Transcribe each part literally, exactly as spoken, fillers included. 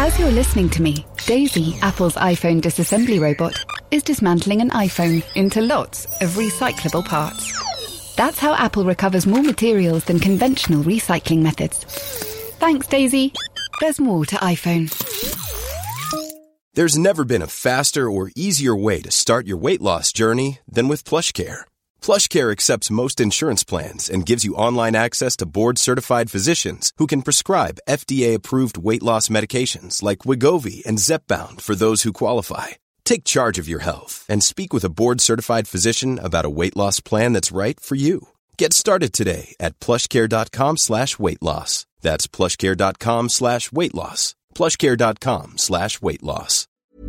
As you're listening to me, Daisy, Apple's iPhone disassembly robot, is dismantling an iPhone into lots of recyclable parts. That's how Apple recovers more materials than conventional recycling methods. Thanks, Daisy. There's more to iPhone. There's never been a faster or easier way to start your weight loss journey than with PlushCare. PlushCare accepts most insurance plans and gives you online access to board-certified physicians who can prescribe F D A-approved weight loss medications like Wegovy and Zepbound for those who qualify. Take charge of your health and speak with a board-certified physician about a weight loss plan that's right for you. Get started today at plushcare.com slash weight loss. That's plushcare.com slash weight loss. plushcare.com slash weight loss.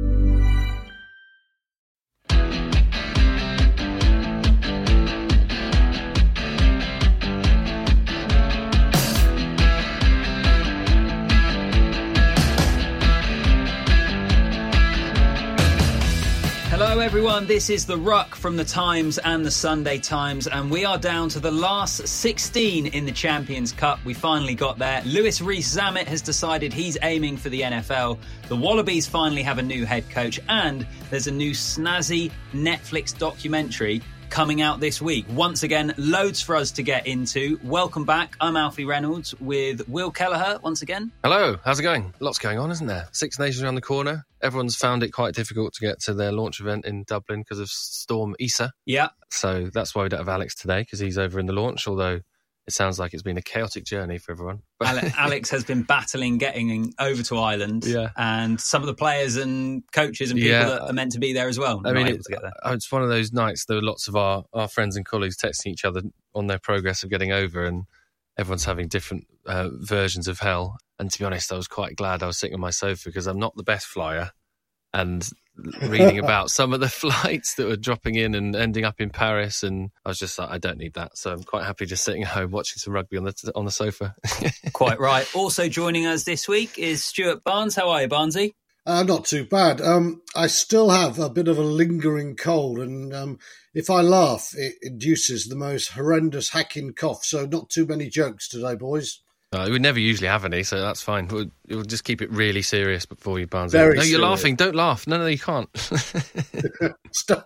Hello everyone, this is The Ruck from The Times and The Sunday Times, and we are down to the last sixteen in the Champions Cup. We finally got there. Louis Rees-Zammit has decided he's aiming for the N F L. The Wallabies finally have a new head coach, and there's a new snazzy Netflix documentary coming out this week. Once again, loads for us to get into. Welcome back. I'm Alfie Reynolds with Will Kelleher once again. Hello, how's it going? Lots going on, isn't there? Six Nations around the corner. Everyone's found it quite difficult to get to their launch event in Dublin because of Storm Issa. Yeah. So that's why we don't have Alex today, because he's over in the launch, although it sounds like it's been a chaotic journey for everyone. Alex has been battling getting over to Ireland, yeah. and some of the players and coaches and people yeah. that are meant to be there as well. I mean, it, it's one of those nights, there were lots of our, our friends and colleagues texting each other on their progress of getting over, and everyone's having different uh, versions of hell. And to be honest, I was quite glad I was sitting on my sofa, because I'm not the best flyer, and reading about some of the flights that were dropping in and ending up in Paris, and I was just like, I don't need that. So I'm quite happy just sitting at home watching some rugby on the on the sofa. Quite right. Also joining us this week is Stuart Barnes. How are you, Barnesy? Uh, not too bad. Um, I still have a bit of a lingering cold, and um, if I laugh, it induces the most horrendous hacking cough. So not too many jokes today, boys. Uh, we never usually have any, so that's fine. We'll, we'll just keep it really serious before you, Barnes. Very no, you're serious. laughing. Don't laugh. No, no, you can't. Stop.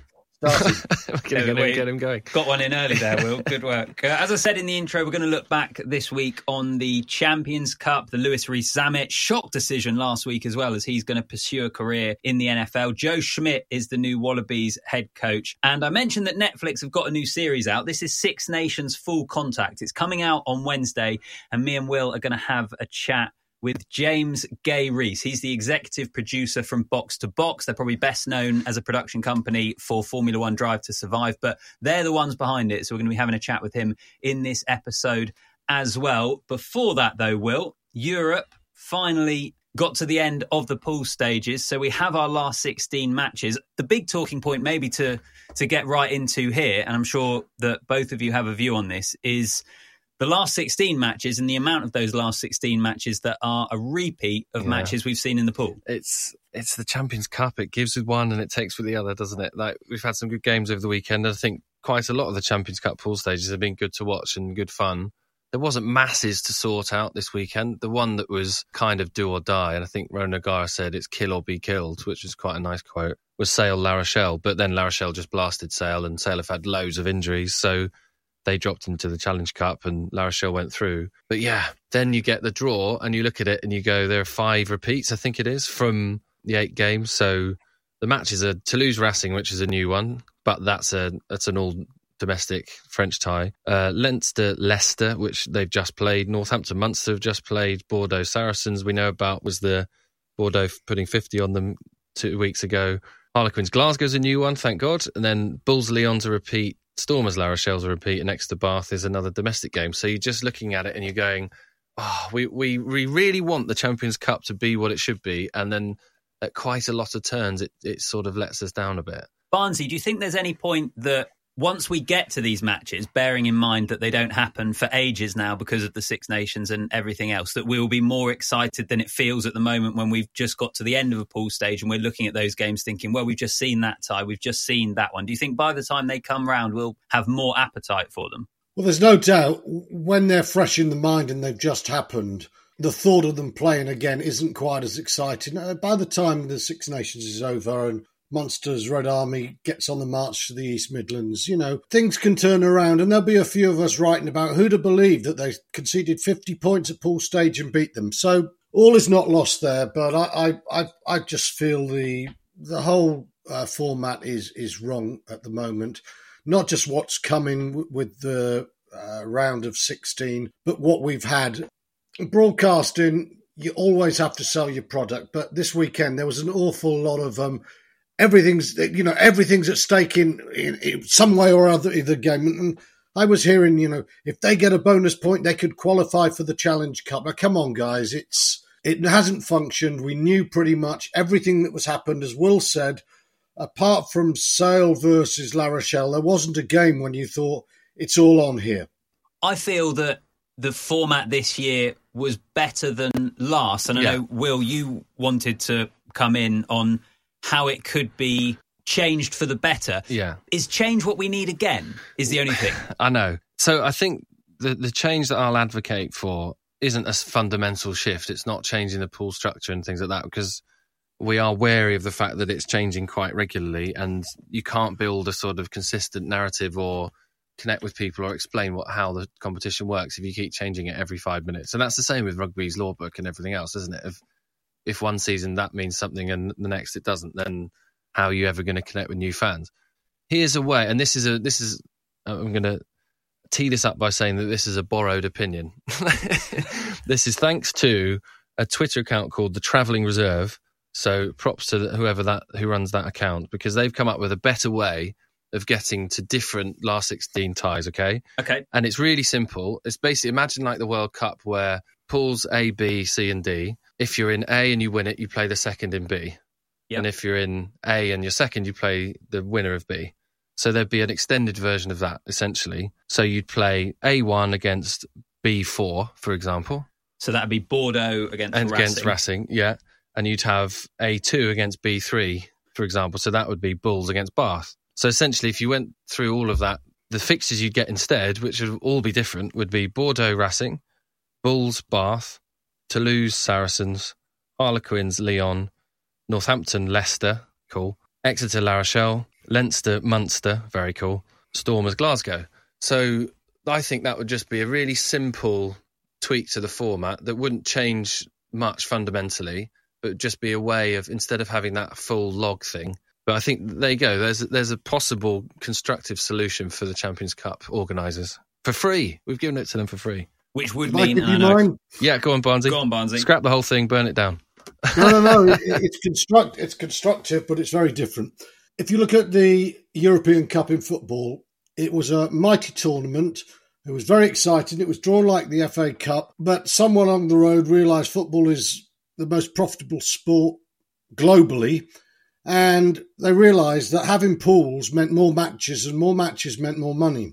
get, him, get him going. Got one in early there, Will. Good work. Uh, as I said in the intro, we're going to look back this week on the Champions Cup, the Louis Rees-Zammit shock decision last week, as well as he's going to pursue a career in the N F L. Joe Schmidt is the new Wallabies head coach. And I mentioned that Netflix have got a new series out. This is Six Nations Full Contact. It's coming out on Wednesday, and me and Will are going to have a chat with James Gay Rees. He's the executive producer from Box to Box. They're probably best known as a production company for Formula One Drive to Survive, but they're the ones behind it. So we're going to be having a chat with him in this episode as well. Before that, though, Will, Europe finally got to the end of the pool stages. So we have our last sixteen matches. The big talking point maybe to, to get right into here, and I'm sure that both of you have a view on this, is the last sixteen matches and the amount of those last sixteen matches that are a repeat of yeah. matches we've seen in the pool. It's it's the Champions Cup. It gives with one and it takes with the other, doesn't it? Like, we've had some good games over the weekend. I think quite a lot of the Champions Cup pool stages have been good to watch and good fun. There wasn't masses to sort out this weekend. The one that was kind of do or die, and I think Ronan O'Gara said it's kill or be killed, which is quite a nice quote, was Sale La Rochelle. But then La Rochelle just blasted Sale, and Sale have had loads of injuries, so they dropped into the Challenge Cup and La Rochelle went through. But yeah, then you get the draw and you look at it and you go, there are five repeats, I think it is, from the eight games. So the matches are Toulouse Racing, which is a new one, but that's a that's an all domestic French tie. Uh, Leinster Leicester, which they've just played. Northampton Munster have just played. Bordeaux Saracens, we know about, was the Bordeaux putting fifty on them two weeks ago. Harlequins Glasgow's a new one, thank God. And then Bulls Lyon's a repeat. Stormers La Rochelle's a repeat, and Exeter Bath is another domestic game. So you're just looking at it and you're going, oh, we, we, we really want the Champions Cup to be what it should be. And then at quite a lot of turns, it, it sort of lets us down a bit. Barnesy, do you think there's any point that once we get to these matches, bearing in mind that they don't happen for ages now because of the Six Nations and everything else, that we will be more excited than it feels at the moment when we've just got to the end of a pool stage and we're looking at those games thinking, well, we've just seen that tie, we've just seen that one. Do you think by the time they come round, we'll have more appetite for them? Well, there's no doubt when they're fresh in the mind and they've just happened, the thought of them playing again isn't quite as exciting. By the time the Six Nations is over and Munster's Red Army gets on the march to the East Midlands, you know, things can turn around, and there'll be a few of us writing about who'd have believed that they conceded fifty points at Poole Stage and beat them. So all is not lost there, but I I, I, I just feel the the whole uh, format is is wrong at the moment. Not just what's coming w- with the uh, round of sixteen, but what we've had. Broadcasting, you always have to sell your product, but this weekend there was an awful lot of um. Everything's, you know, everything's at stake in, in, in some way or other in the game. And I was hearing, you know, if they get a bonus point, they could qualify for the Challenge Cup. Now, come on, guys, it's it hasn't functioned. We knew pretty much everything that was happened, as Will said. Apart from Sale versus La Rochelle, there wasn't a game when you thought it's all on here. I feel that the format this year was better than last. And I Yeah. know, Will, you wanted to come in on how it could be changed for the better. Yeah. Is change what we need again, is the only thing. I know. So I think the, the change that I'll advocate for isn't a fundamental shift. It's not changing the pool structure and things like that, because we are wary of the fact that it's changing quite regularly, and you can't build a sort of consistent narrative or connect with people or explain what how the competition works if you keep changing it every five minutes. And that's the same with rugby's law book and everything else, isn't it? If, if one season that means something and the next it doesn't, then how are you ever going to connect with new fans? Here's a way, and this is a this is I'm going to tee this up by saying that this is a borrowed opinion. This is thanks to a Twitter account called the Travelling Reserve. So props to whoever that who runs that account, because they've come up with a better way of getting to different last sixteen ties. Okay, Okay. and it's really simple. It's basically, imagine like the World Cup where pools A, B, C, and D. If you're in A and you win it, you play the second in B. Yep. And if you're in A and you're second, you play the winner of B. So there'd be an extended version of that, essentially. So you'd play A one against B four, for example. So that'd be Bordeaux against And Racing. against Racing, yeah. And you'd have A two against B three, for example. So that would be Bulls against Bath. So essentially, if you went through all of that, the fixtures you'd get instead, which would all be different, would be Bordeaux Racing, Bulls Bath, Toulouse Saracens, Harlequins Lyon, Northampton Leicester, cool, Exeter La Rochelle, Leinster Munster, very cool, Stormers Glasgow. So I think that would just be a really simple tweak to the format that wouldn't change much fundamentally, but would just be a way of, instead of having that full log thing. But I think there you go. There's there's a possible constructive solution for the Champions Cup organisers for free. We've given it to them for free. Which would Mike, mean... if I you know. mind, Yeah, go on, Barnsley. Go on, Barnsley. Scrap the whole thing, burn it down. no, no, no. It, it's construct. It's constructive, but it's very different. If you look at the European Cup in football, it was a mighty tournament. It was very exciting. It was drawn like the F A Cup, but someone on the road realised football is the most profitable sport globally, and they realised that having pools meant more matches, and more matches meant more money.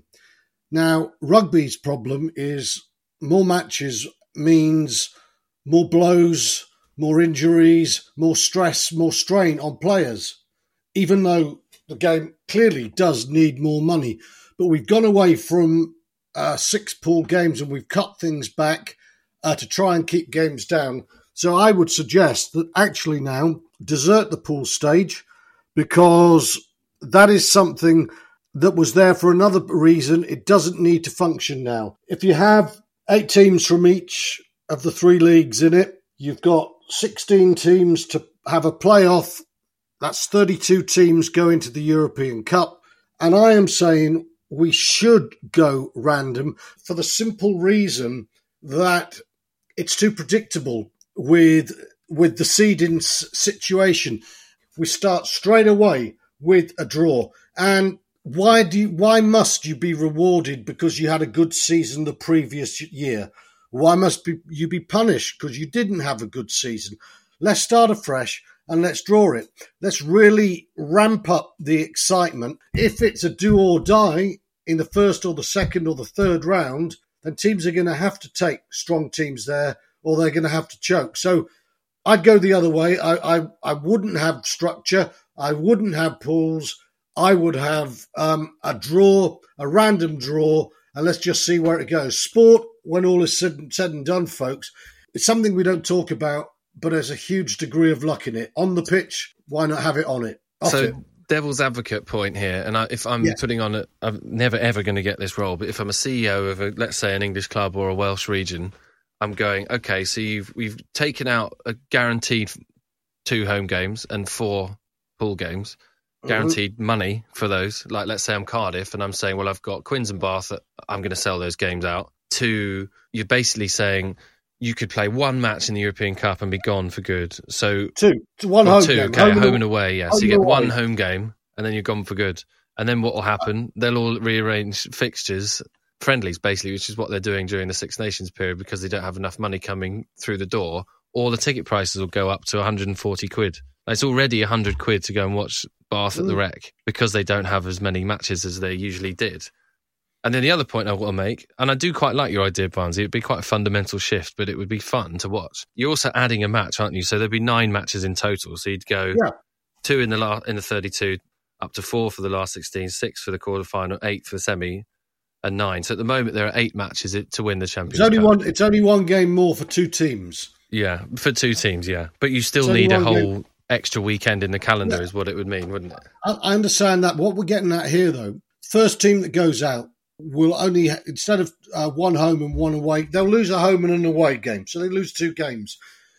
Now, rugby's problem is more matches means more blows, more injuries, more stress, more strain on players, even though the game clearly does need more money. But we've gone away from uh, six pool games and we've cut things back uh, to try and keep games down. So I would suggest that actually now desert the pool stage, because that is something that was there for another reason. It doesn't need to function now. If you have eight teams from each of the three leagues in it, you've got sixteen teams to have a playoff. That's thirty-two teams going to the European Cup. And I am saying we should go random for the simple reason that it's too predictable with with the seeding situation. We start straight away with a draw. And why do you, why must you be rewarded because you had a good season the previous year? Why must be, you be punished because you didn't have a good season? Let's start afresh and let's draw it. Let's really ramp up the excitement. If it's a do or die in the first or the second or the third round, then teams are going to have to take strong teams there, or they're going to have to choke. So I'd go the other way. I, I, I wouldn't have structure. I wouldn't have pools. I would have um, a draw, a random draw, and let's just see where it goes. Sport, when all is said and, said and done, folks, It's something we don't talk about, but there's a huge degree of luck in it. On the pitch, why not have it on it? Off so, it. Devil's advocate point here, and I, if I'm yeah. putting on a, I'm never ever going to get this role, but if I'm a C E O of, a, let's say, an English club or a Welsh region, I'm going, okay, so you've we've taken out a guaranteed two home games and four pool games, guaranteed mm-hmm. money for those. Like, let's say I'm Cardiff, and I'm saying, well, I've got Quins and Bath that I'm going to sell those games out to. You're basically saying you could play one match in the European Cup and be gone for good. So two, one home two, game. okay, home, home and away, yeah. So you get away. one home game, and then you're gone for good. And then what will happen? They'll all rearrange fixtures, friendlies basically, which is what they're doing during the Six Nations period because they don't have enough money coming through the door. Or the ticket prices will go up to one hundred forty quid. It's already one hundred quid to go and watch Bath at mm. the Rec because they don't have as many matches as they usually did. And then the other point I want to make, and I do quite like your idea, Barnesy, it'd be quite a fundamental shift, but it would be fun to watch. You're also adding a match, aren't you? So there'd be nine matches in total. So you'd go yeah. two in the la- in the thirty-two, up to four for the last sixteen, six for the quarterfinal, eight for the semi, and nine. So at the moment there are eight matches to win the Champions It's only Cup. one. It's only one game more for two teams. Yeah, for two teams, yeah. But you still need a whole game. Extra weekend in the calendar yeah. is what it would mean, wouldn't it? I, I understand that. What we're getting at here, though, first team that goes out will only, instead of uh, one home and one away, they'll lose a home and an away game. So they lose two games.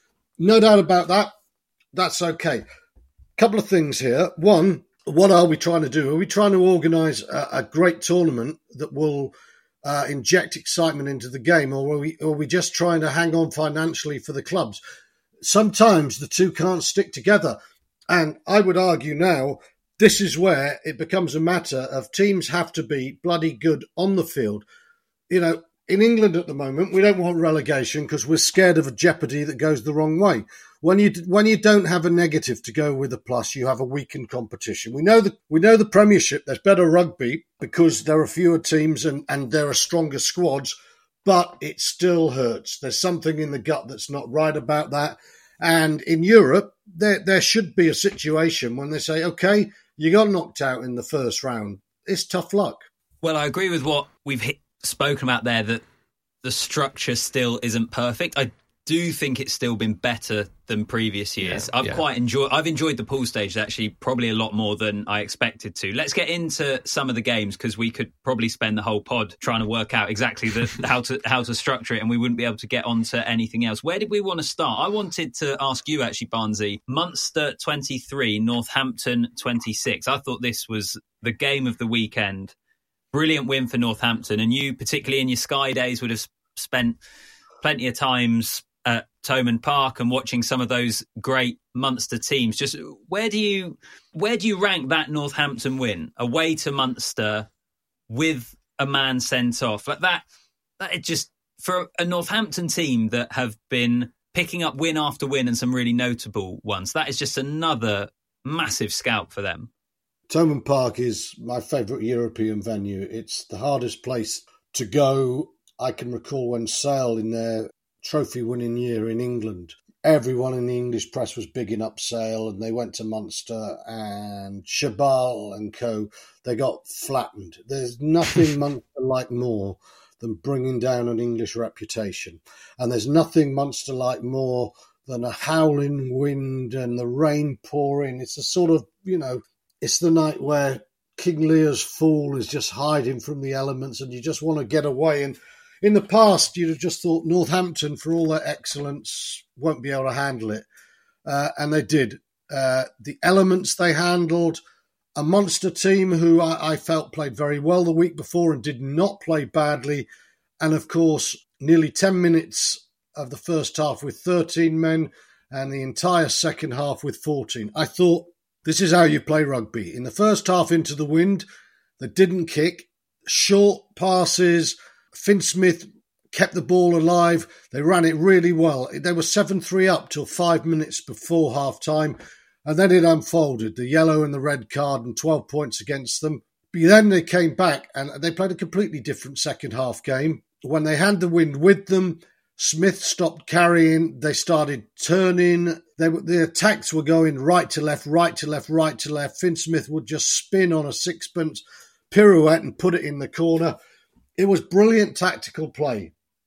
No doubt about that. That's okay. Couple of things here. One, what are we trying to do? Are we trying to organise a, a great tournament that will uh, inject excitement into the game, or are we, or are we just trying to hang on financially for the clubs? Sometimes the two can't stick together. And I would argue now, this is where it becomes a matter of teams have to be bloody good on the field. You know, in England at the moment, we don't want relegation because we're scared of a jeopardy that goes the wrong way. When you when you don't have a negative to go with a plus, you have a weakened competition. We know that we know the Premiership. There's better rugby because there are fewer teams and, and there are stronger squads, but it still hurts. There's something in the gut that's not right about that. And in Europe, there there should be a situation when they say, okay, you got knocked out in the first round. It's tough luck. Well, I agree with what we've hit, spoken about there, that the structure still isn't perfect. I do think it's still been better than previous years. Yeah, I've yeah. quite enjoyed I've enjoyed the pool stage actually probably a lot more than I expected to. Let's get into some of the games because we could probably spend the whole pod trying to work out exactly the, how to how to structure it and we wouldn't be able to get on to anything else. Where did we want to start? I wanted to ask you actually, Barnesy. Munster twenty-three, Northampton twenty-six. I thought this was the game of the weekend. Brilliant win for Northampton, and you, particularly in your Sky days, would have spent plenty of times at Thomond Park and watching some of those great Munster teams. Just where do you where do you rank that Northampton win away to Munster with a man sent off? Like that, that it just for a Northampton team that have been picking up win after win and some really notable ones. That is just another massive scalp for them. Thomond Park is my favourite European venue. It's the hardest place to go. I can recall when Sale in their trophy-winning year in England, everyone in the English press was bigging up Sale, and they went to Munster and Chabal and co. They got flattened. There's nothing Munster like more than bringing down an English reputation. And there's nothing Munster like more than a howling wind and the rain pouring. It's a sort of, you know, it's the night where King Lear's fool is just hiding from the elements and you just want to get away. And in the past, you'd have just thought Northampton, for all their excellence, won't be able to handle it. Uh, and they did. Uh, the elements they handled, a Munster team who I, I felt played very well the week before and did not play badly. And, of course, nearly ten minutes of the first half with thirteen men and the entire second half with fourteen. I thought, this is how you play rugby. In the first half into the wind, they didn't kick. Short passes. Finn Smith kept the ball alive. They ran it really well. They were seven three up till five minutes before half-time. And then it unfolded, the yellow and the red card and twelve points against them. But then they came back and they played a completely different second half game. When they had the wind with them, Smith stopped carrying. They started turning. They were, the attacks were going right to left, right to left, right to left. Finn Smith would just spin on a sixpence, pirouette and put it in the corner. It was brilliant tactical play.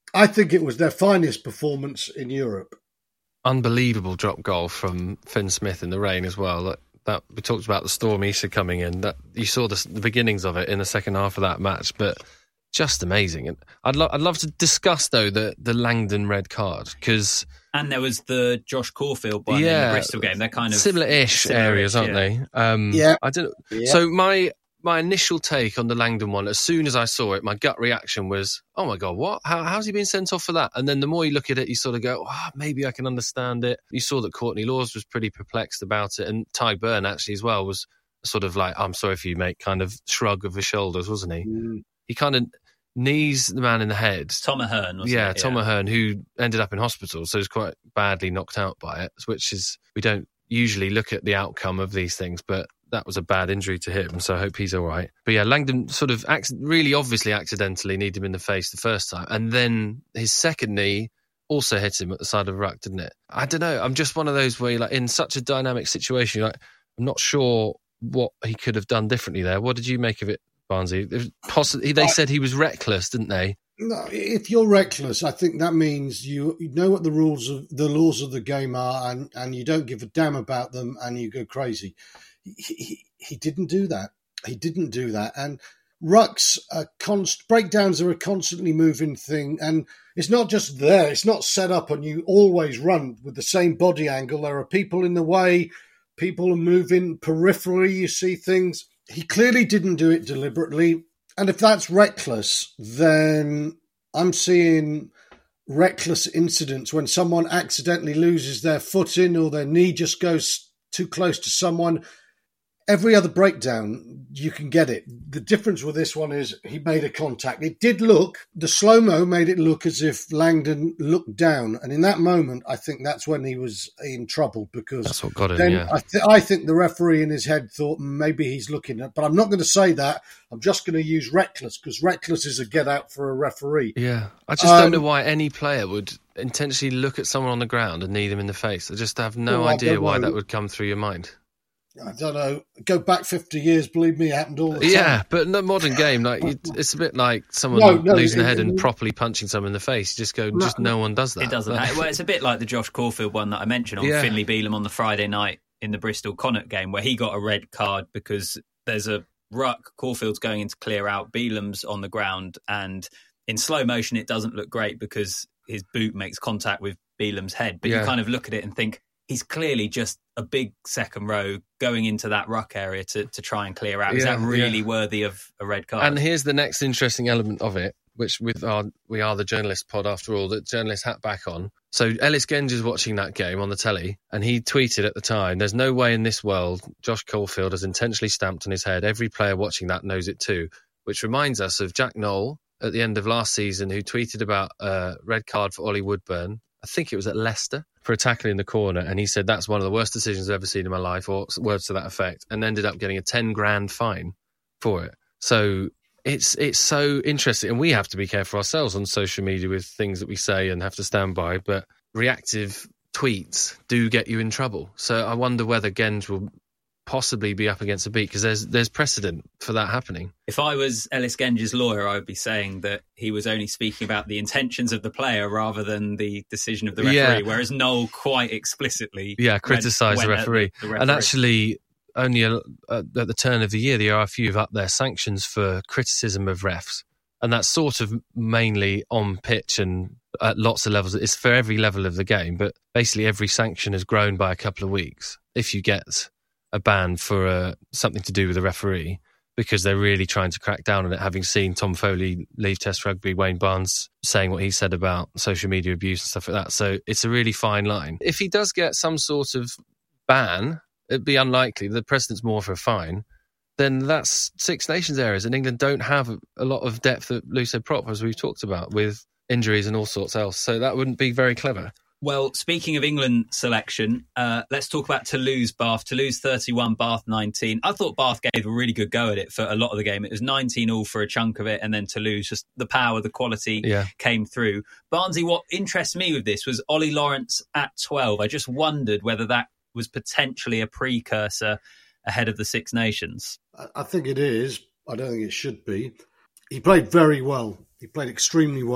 I think it was their finest performance in Europe. Unbelievable drop goal from Finn Smith in the rain as well. That, that we talked about the storm Easter coming in. That you saw the, the beginnings of it in the second half of that match, but just amazing. And I'd lo- I'd love to discuss though the the Langdon red card because and there was the Josh Caulfield one yeah, in the Bristol game. They're kind of similar-ish, similar-ish areas, aren't yeah. they? Um, yeah. I don't. Yeah. So my. My initial take on the Langdon one, as soon as I saw it, my gut reaction was, oh my God, what? How, how's he been sent off for that? And then the more you look at it, you sort of go, oh, maybe I can understand it. You saw that Courtney Laws was pretty perplexed about it. And Ty Byrne actually as well was sort of like, I'm sorry for you, mate, kind of shrug of his shoulders, wasn't he? Mm. He kind of knees the man in the head. Tom Ahern, wasn't yeah, it? Tom yeah, Tom Ahern, who ended up in hospital, so was quite badly knocked out by it, which is, we don't usually look at the outcome of these things, but that was a bad injury to him, so I hope he's all right. But yeah, Langdon sort of ac- really obviously accidentally kneed him in the face the first time, and then his second knee also hit him at the side of the ruck, didn't it? I don't know. I'm just one of those where, you're like, in such a dynamic situation, like, I'm not sure what he could have done differently there. What did you make of it, Barnesy? It was possi- they said he was reckless, didn't they? No, if you're reckless, I think that means you, you know what the rules of the laws of the game are, and, and you don't give a damn about them, and you go crazy. He, he, he didn't do that. He didn't do that. And rucks, are const- breakdowns are a constantly moving thing. And it's not just there. It's not set up and you always run with the same body angle. There are people in the way. People are moving peripherally. You see things. He clearly didn't do it deliberately. And if that's reckless, then I'm seeing reckless incidents when someone accidentally loses their footing or their knee just goes too close to someone. Every other breakdown, you can get it. The difference with this one is he made a contact. It did look, the slow-mo made it look as if Langdon looked down. And in that moment, I think that's when he was in trouble because that's what got him, then yeah. I, th- I think the referee in his head thought maybe he's looking at, but I'm not going to say that. I'm just going to use reckless because reckless is a get out for a referee. Yeah. I just um, don't know why any player would intentionally look at someone on the ground and knee them in the face. I just have no well, idea why that would come through your mind. I don't know. Go back fifty years, believe me, it happened all the time. Yeah, but in the modern game, like it's a bit like someone no, no, losing it, their head it, and it, properly punching someone in the face. You just go, no, just no one does that. It doesn't. But, Well, it's a bit like the Josh Caulfield one that I mentioned on yeah. Finley Beelum on the Friday night in the Bristol Connacht game, where he got a red card because there's a ruck. Caulfield's going in to clear out. Beelum's on the ground, and in slow motion, it doesn't look great because his boot makes contact with Beelum's head. But yeah. you kind of look at it and think, he's clearly just a big second row going into that ruck area to, to try and clear out. Is yeah, that really yeah. worthy of a red card? And here's the next interesting element of it, which with our we are the journalist pod after all, that journalists hat back on. So Ellis Genge is watching that game on the telly, and he tweeted at the time, "There's no way in this world Josh Caulfield has intentionally stamped on his head. Every player watching that knows it too." Which reminds us of Jack Knoll at the end of last season, who tweeted about a red card for Ollie Woodburn. I think it was at Leicester, for a tackle in the corner, and he said that's one of the worst decisions I've ever seen in my life, or words to that effect, and ended up getting a ten grand fine for it. So it's it's so interesting, and we have to be careful ourselves on social media with things that we say and have to stand by, but reactive tweets do get you in trouble. So I wonder whether Genge will possibly be up against a beat, because there's there's precedent for that happening. If I was Ellis Genge's lawyer, I would be saying that he was only speaking about the intentions of the player rather than the decision of the referee, yeah. whereas Noel quite explicitly yeah criticised the referee. the referee. And actually, only a, a, at the turn of the year, the R F U have upped their sanctions for criticism of refs, and that's sort of mainly on pitch and at lots of levels. It's for every level of the game, but basically every sanction has grown by a couple of weeks if you get a ban for uh, something to do with a referee, because they're really trying to crack down on it, having seen Tom Foley leave Test Rugby, Wayne Barnes saying what he said about social media abuse and stuff like that. So it's a really fine line. If he does get some sort of ban, it'd be unlikely. The precedent's more for a fine. Then that's Six Nations areas, and England don't have a lot of depth at loose head prop, as we've talked about, with injuries and all sorts else. So that wouldn't be very clever. Well, speaking of England selection, uh, let's talk about Toulouse, Bath. Toulouse thirty-one, Bath nineteen. I thought Bath gave a really good go at it for a lot of the game. It was nineteen all for a chunk of it, and then Toulouse, just the power, the quality yeah. came through. Barnesy, what interests me with this was Ollie Lawrence at twelve. I just wondered whether that was potentially a precursor ahead of the Six Nations. I think it is. I don't think it should be. He played very well. He played extremely well.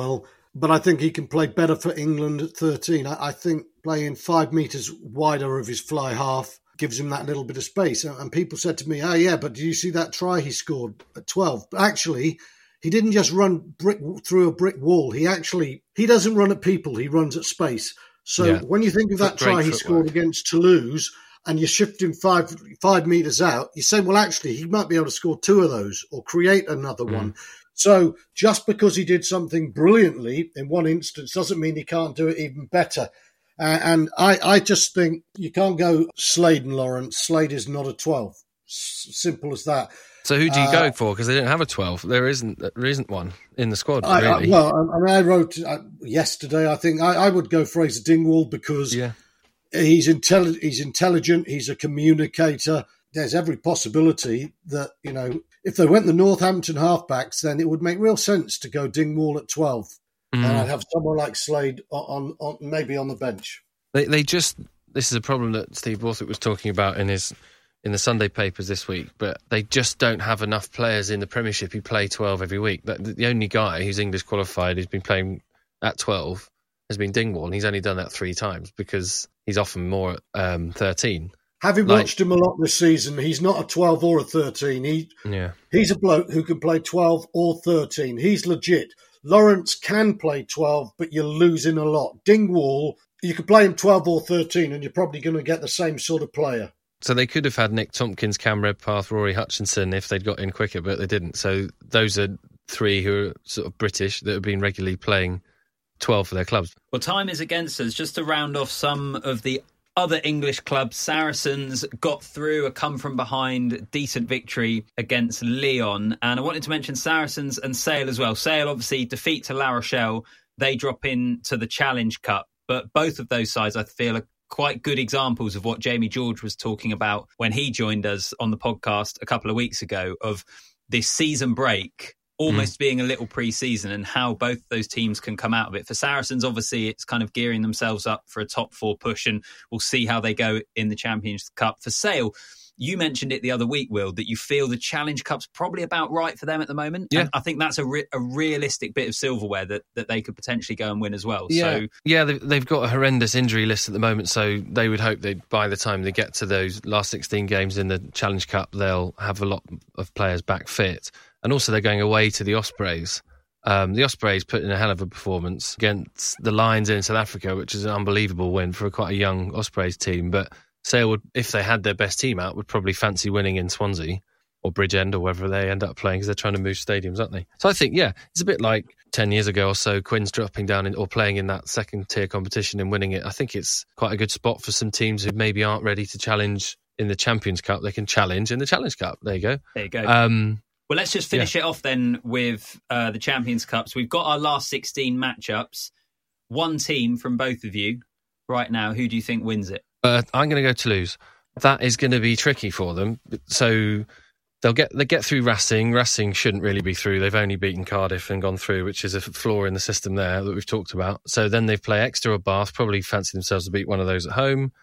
but I think he can play better for England at thirteen. I, I think playing five metres wider of his fly half gives him that little bit of space. And, and people said to me, oh, yeah, but did you see that try he scored at twelve? But actually, he didn't just run brick through a brick wall. He actually, he doesn't run at people, he runs at space. So yeah. when you think of that try he scored against Toulouse and you're shifting five five metres out, you say, well, actually, he might be able to score two of those or create another mm. one. So just because he did something brilliantly in one instance doesn't mean he can't do it even better. Uh, and I, I just think you can't go Slade and Lawrence. Slade is not a twelve. S- simple as that. So who do you uh, go for? Because they don't have a twelve. There isn't there isn't one in the squad, really. I, I, well, I mean, I wrote uh, yesterday, I think I, I would go Fraser Dingwall because yeah. he's, intelli- he's intelligent, he's a communicator. There's every possibility that, you know, if they went the Northampton halfbacks, then it would make real sense to go Dingwall at twelve. Mm. And I'd have someone like Slade on, on, on maybe on the bench. They they just, this is a problem that Steve Borthwick was talking about in his in the Sunday papers this week, but they just don't have enough players in the Premiership who play twelve every week. The, the only guy who's English qualified who's been playing at twelve has been Dingwall, and he's only done that three times because he's often more at um, thirteen. Having like, watched him a lot this season, he's not a twelve or a thirteen. He yeah. He's a bloke who can play twelve or thirteen. He's legit. Lawrence can play twelve, but you're losing a lot. Dingwall, you could play him twelve or thirteen, and you're probably going to get the same sort of player. So they could have had Nick Tompkins, Cam Redpath, Rory Hutchinson if they'd got in quicker, but they didn't. So those are three who are sort of British that have been regularly playing twelve for their clubs. Well, time is against us. Just to round off some of the other English clubs, Saracens got through a come-from-behind decent victory against Lyon. And I wanted to mention Saracens and Sale as well. Sale, obviously, defeat to La Rochelle. They drop into the Challenge Cup. But both of those sides, I feel, are quite good examples of what Jamie George was talking about when he joined us on the podcast a couple of weeks ago, of this season break almost mm. being a little pre-season and how both those teams can come out of it. For Saracens, obviously, it's kind of gearing themselves up for a top four push, and we'll see how they go in the Champions Cup. For Sale, you mentioned it the other week, Will, that you feel the Challenge Cup's probably about right for them at the moment. Yeah. And I think that's a, re- a realistic bit of silverware that, that they could potentially go and win as well. Yeah, so, yeah they've, they've got a horrendous injury list at the moment, so they would hope that by the time they get to those last sixteen games in the Challenge Cup, they'll have a lot of players back fit. And also they're going away to the Ospreys. Um, the Ospreys put in a hell of a performance against the Lions in South Africa, which is an unbelievable win for quite a young Ospreys team. But Sale would, if they had their best team out, would probably fancy winning in Swansea or Bridgend or wherever they end up playing, because they're trying to move stadiums, aren't they? So I think, yeah, it's a bit like ten years ago or so, Quinn's dropping down in, or playing in that second tier competition and winning it. I think it's quite a good spot for some teams who maybe aren't ready to challenge in the Champions Cup. They can challenge in the Challenge Cup. There you go. There you go. Um, Well, let's just finish yeah. it off then with uh, the Champions Cups. We've got our last sixteen matchups. One team from both of you right now. Who do you think wins it? Uh, I'm going to go Toulouse. That is going to be tricky for them. So they'll get they get through Racing. Racing shouldn't really be through. They've only beaten Cardiff and gone through, which is a flaw in the system there that we've talked about. So then they play Exeter or Bath. Probably fancy themselves to beat one of those at home.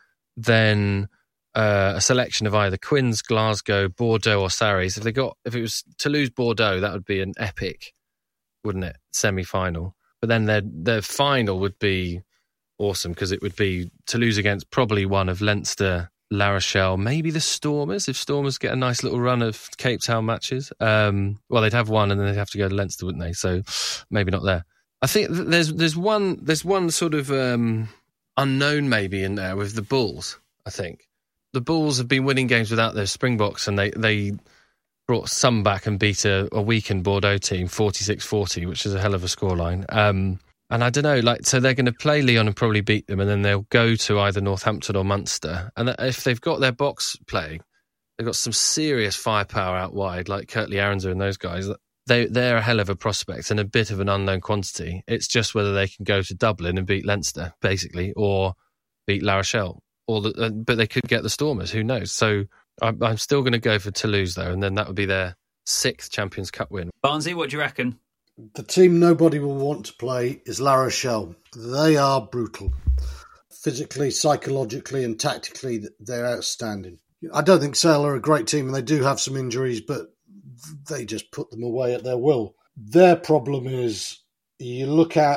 Then Uh, a selection of either Quins, Glasgow, Bordeaux or Sarries. If they got, if it was Toulouse, Bordeaux, that would be an epic, wouldn't it? Semi-final. But then their their final would be awesome, because it would be Toulouse against probably one of Leinster, La Rochelle, maybe the Stormers, if Stormers get a nice little run of Cape Town matches. Um, well, they'd have one and then they'd have to go to Leinster, wouldn't they? So maybe not there. I think there's there's one there's one sort of um, unknown maybe in there with the Bulls, I think. The Bulls have been winning games without their Springboks, and they, they brought some back and beat a, a weakened Bordeaux team forty-six forty, which is a hell of a scoreline. Um, and I don't know, like, so they're going to play Lyon and probably beat them, and then they'll go to either Northampton or Munster. And if they've got their box playing, they've got some serious firepower out wide, like Kurtley Aronser and those guys. They, they're a hell of a prospect and a bit of an unknown quantity. It's just whether they can go to Dublin and beat Leinster, basically, or beat La Rochelle. Or the, uh, but they could get the Stormers, who knows? So I'm, I'm still going to go for Toulouse, though, and then that would be their sixth Champions Cup win. Barnsley, what do you reckon? The team nobody will want to play is La Rochelle. They are brutal. Physically, psychologically and tactically, they're outstanding. I don't think Sale are a great team, and they do have some injuries, but they just put them away at their will. Their problem is, you look at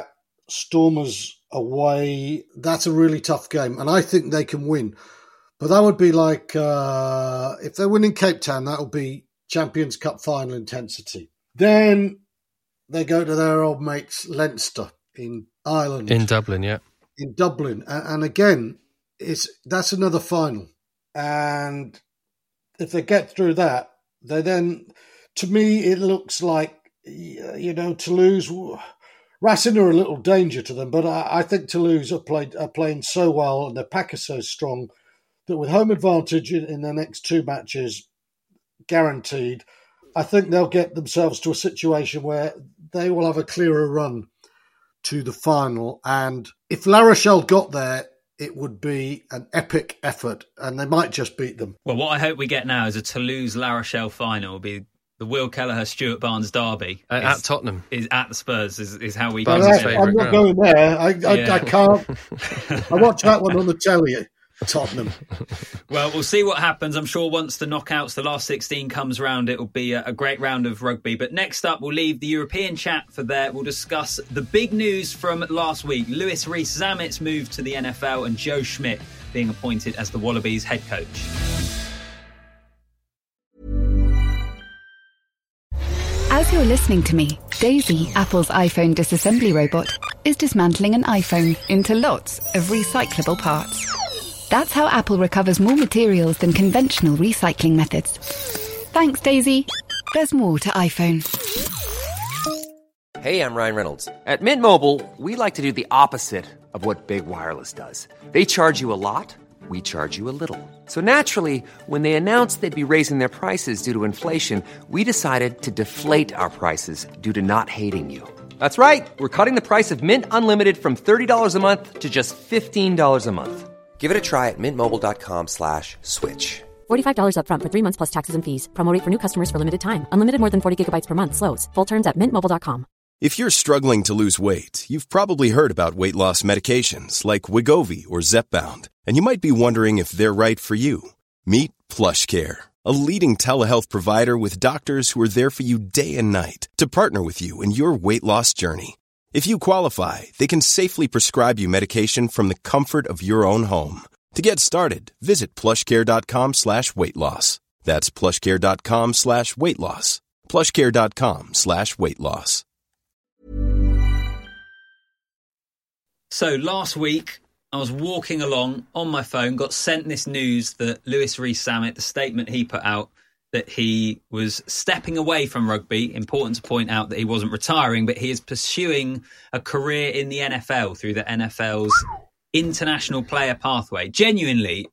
Stormers away. That's a really tough game, and I think they can win. But that would be like, uh, if they win in Cape Town, that will be Champions Cup final intensity. Then they go to their old mates Leinster in Ireland. In Dublin, yeah. In Dublin. And, and again, it's that's another final. And if they get through that, they then, to me, it looks like, you know, Toulouse, Racing are a little danger to them, but I, I think Toulouse are, played, are playing so well and their pack is so strong that with home advantage in, in their next two matches guaranteed, I think they'll get themselves to a situation where they will have a clearer run to the final. And if La Rochelle got there, it would be an epic effort and they might just beat them. Well, what I hope we get now is a Toulouse-La Rochelle final. Will be the Will Kelleher, Stuart Barnes derby. Uh, is, at Tottenham. Is at the Spurs is, is how we... Barnes' can favourite I'm not ground. going there. I, I, Yeah. I can't. I watched that one on the telly. Tottenham. Well, we'll see what happens. I'm sure once the knockouts, the last sixteen comes round, it will be a, a great round of rugby. But next up, we'll leave the European chat for there. We'll discuss the big news from last week. Louis Rees-Zammit's move to the N F L and Joe Schmidt being appointed as the Wallabies head coach. As you're listening to me, Daisy, Apple's iPhone disassembly robot, is dismantling an iPhone into lots of recyclable parts. That's how Apple recovers more materials than conventional recycling methods. Thanks, Daisy. There's more to iPhone. Hey, I'm Ryan Reynolds. At Mint Mobile, we like to do the opposite of what Big Wireless does. They charge you a lot, we charge you a little. So naturally, when they announced they'd be raising their prices due to inflation, we decided to deflate our prices due to not hating you. That's right. We're cutting the price of Mint Unlimited from thirty dollars a month to just fifteen dollars a month. Give it a try at mintmobile.com slash switch. forty-five dollars up front for three months plus taxes and fees. Promo rate for new customers for limited time. Unlimited more than forty gigabytes per month slows. Full terms at mint mobile dot com. If you're struggling to lose weight, you've probably heard about weight loss medications like Wegovy or Zepbound, and you might be wondering if they're right for you. Meet PlushCare, a leading telehealth provider with doctors who are there for you day and night to partner with you in your weight loss journey. If you qualify, they can safely prescribe you medication from the comfort of your own home. To get started, visit plushcare.com slash weight loss. That's plushcare.com slash weight loss. plushcare.com slash weight loss. So last week, I was walking along on my phone, got sent this news that Louis Rees-Zammit, the statement he put out, that he was stepping away from rugby. Important to point out that he wasn't retiring, but he is pursuing a career in the N F L through the N F L's international player pathway. Genuinely,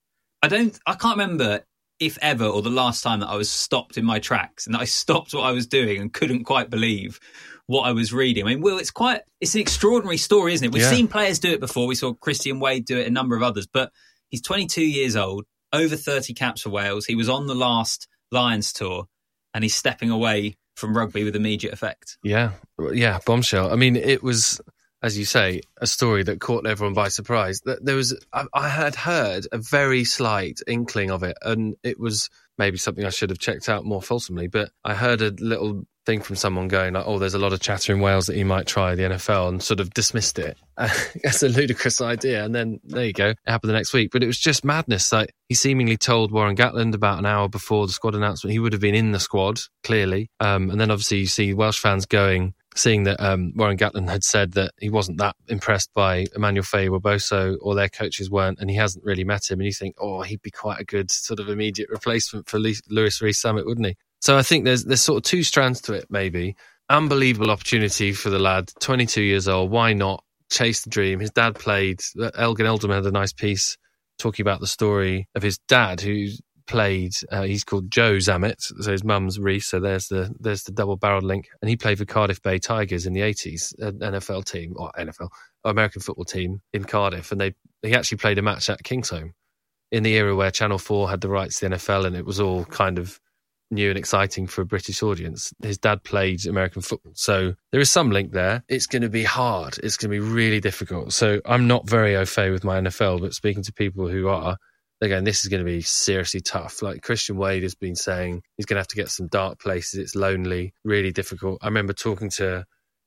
I don't, I can't remember if ever or the last time that I was stopped in my tracks and that I stopped what I was doing and couldn't quite believe what I was reading. I mean, Will, it's quite, it's an extraordinary story, isn't it? We've Yeah. seen players do it before. We saw Christian Wade do it, a number of others, but he's twenty-two years old, over thirty caps for Wales. He was on the last Lions tour and he's stepping away from rugby with immediate effect. Yeah, yeah, bombshell. I mean, it was, as you say, a story that caught everyone by surprise. There was, I, I had heard a very slight inkling of it, and it was maybe something I should have checked out more fulsomely, but I heard a little thing from someone going like, oh, there's a lot of chatter in Wales that he might try the N F L, and sort of dismissed it as a ludicrous idea. And then there you go, it happened the next week. But it was just madness. Like, he seemingly told Warren Gatland about an hour before the squad announcement he would have been in the squad, clearly. Um, and then obviously you see Welsh fans going, seeing that um, Warren Gatland had said that he wasn't that impressed by Emmanuel Faye-Waboso, or their coaches weren't, and he hasn't really met him. And you think, oh, he'd be quite a good sort of immediate replacement for Louis Rees-Zammit, wouldn't he? So I think there's there's sort of two strands to it, maybe. Unbelievable opportunity for the lad, twenty-two years old. Why not chase the dream? His dad played. Elgin Elderman had a nice piece talking about the story of his dad, who played. Uh, he's called Joe Zammit, so his mum's Rees. So there's the there's the double-barreled link, and he played for Cardiff Bay Tigers in the eighties, an N F L team or N F L, or American football team in Cardiff, and they he actually played a match at Kingsholm in the era where Channel four had the rights to the N F L, and it was all kind of new and exciting for a British audience. His dad played American football, so there is some link there. It's going to be hard. It's going to be really difficult. So I'm not very au fait with my N F L, but speaking to people who are, they're going, this is going to be seriously tough. Like Christian Wade has been saying, he's going to have to get some dark places. It's lonely, really difficult. I remember talking to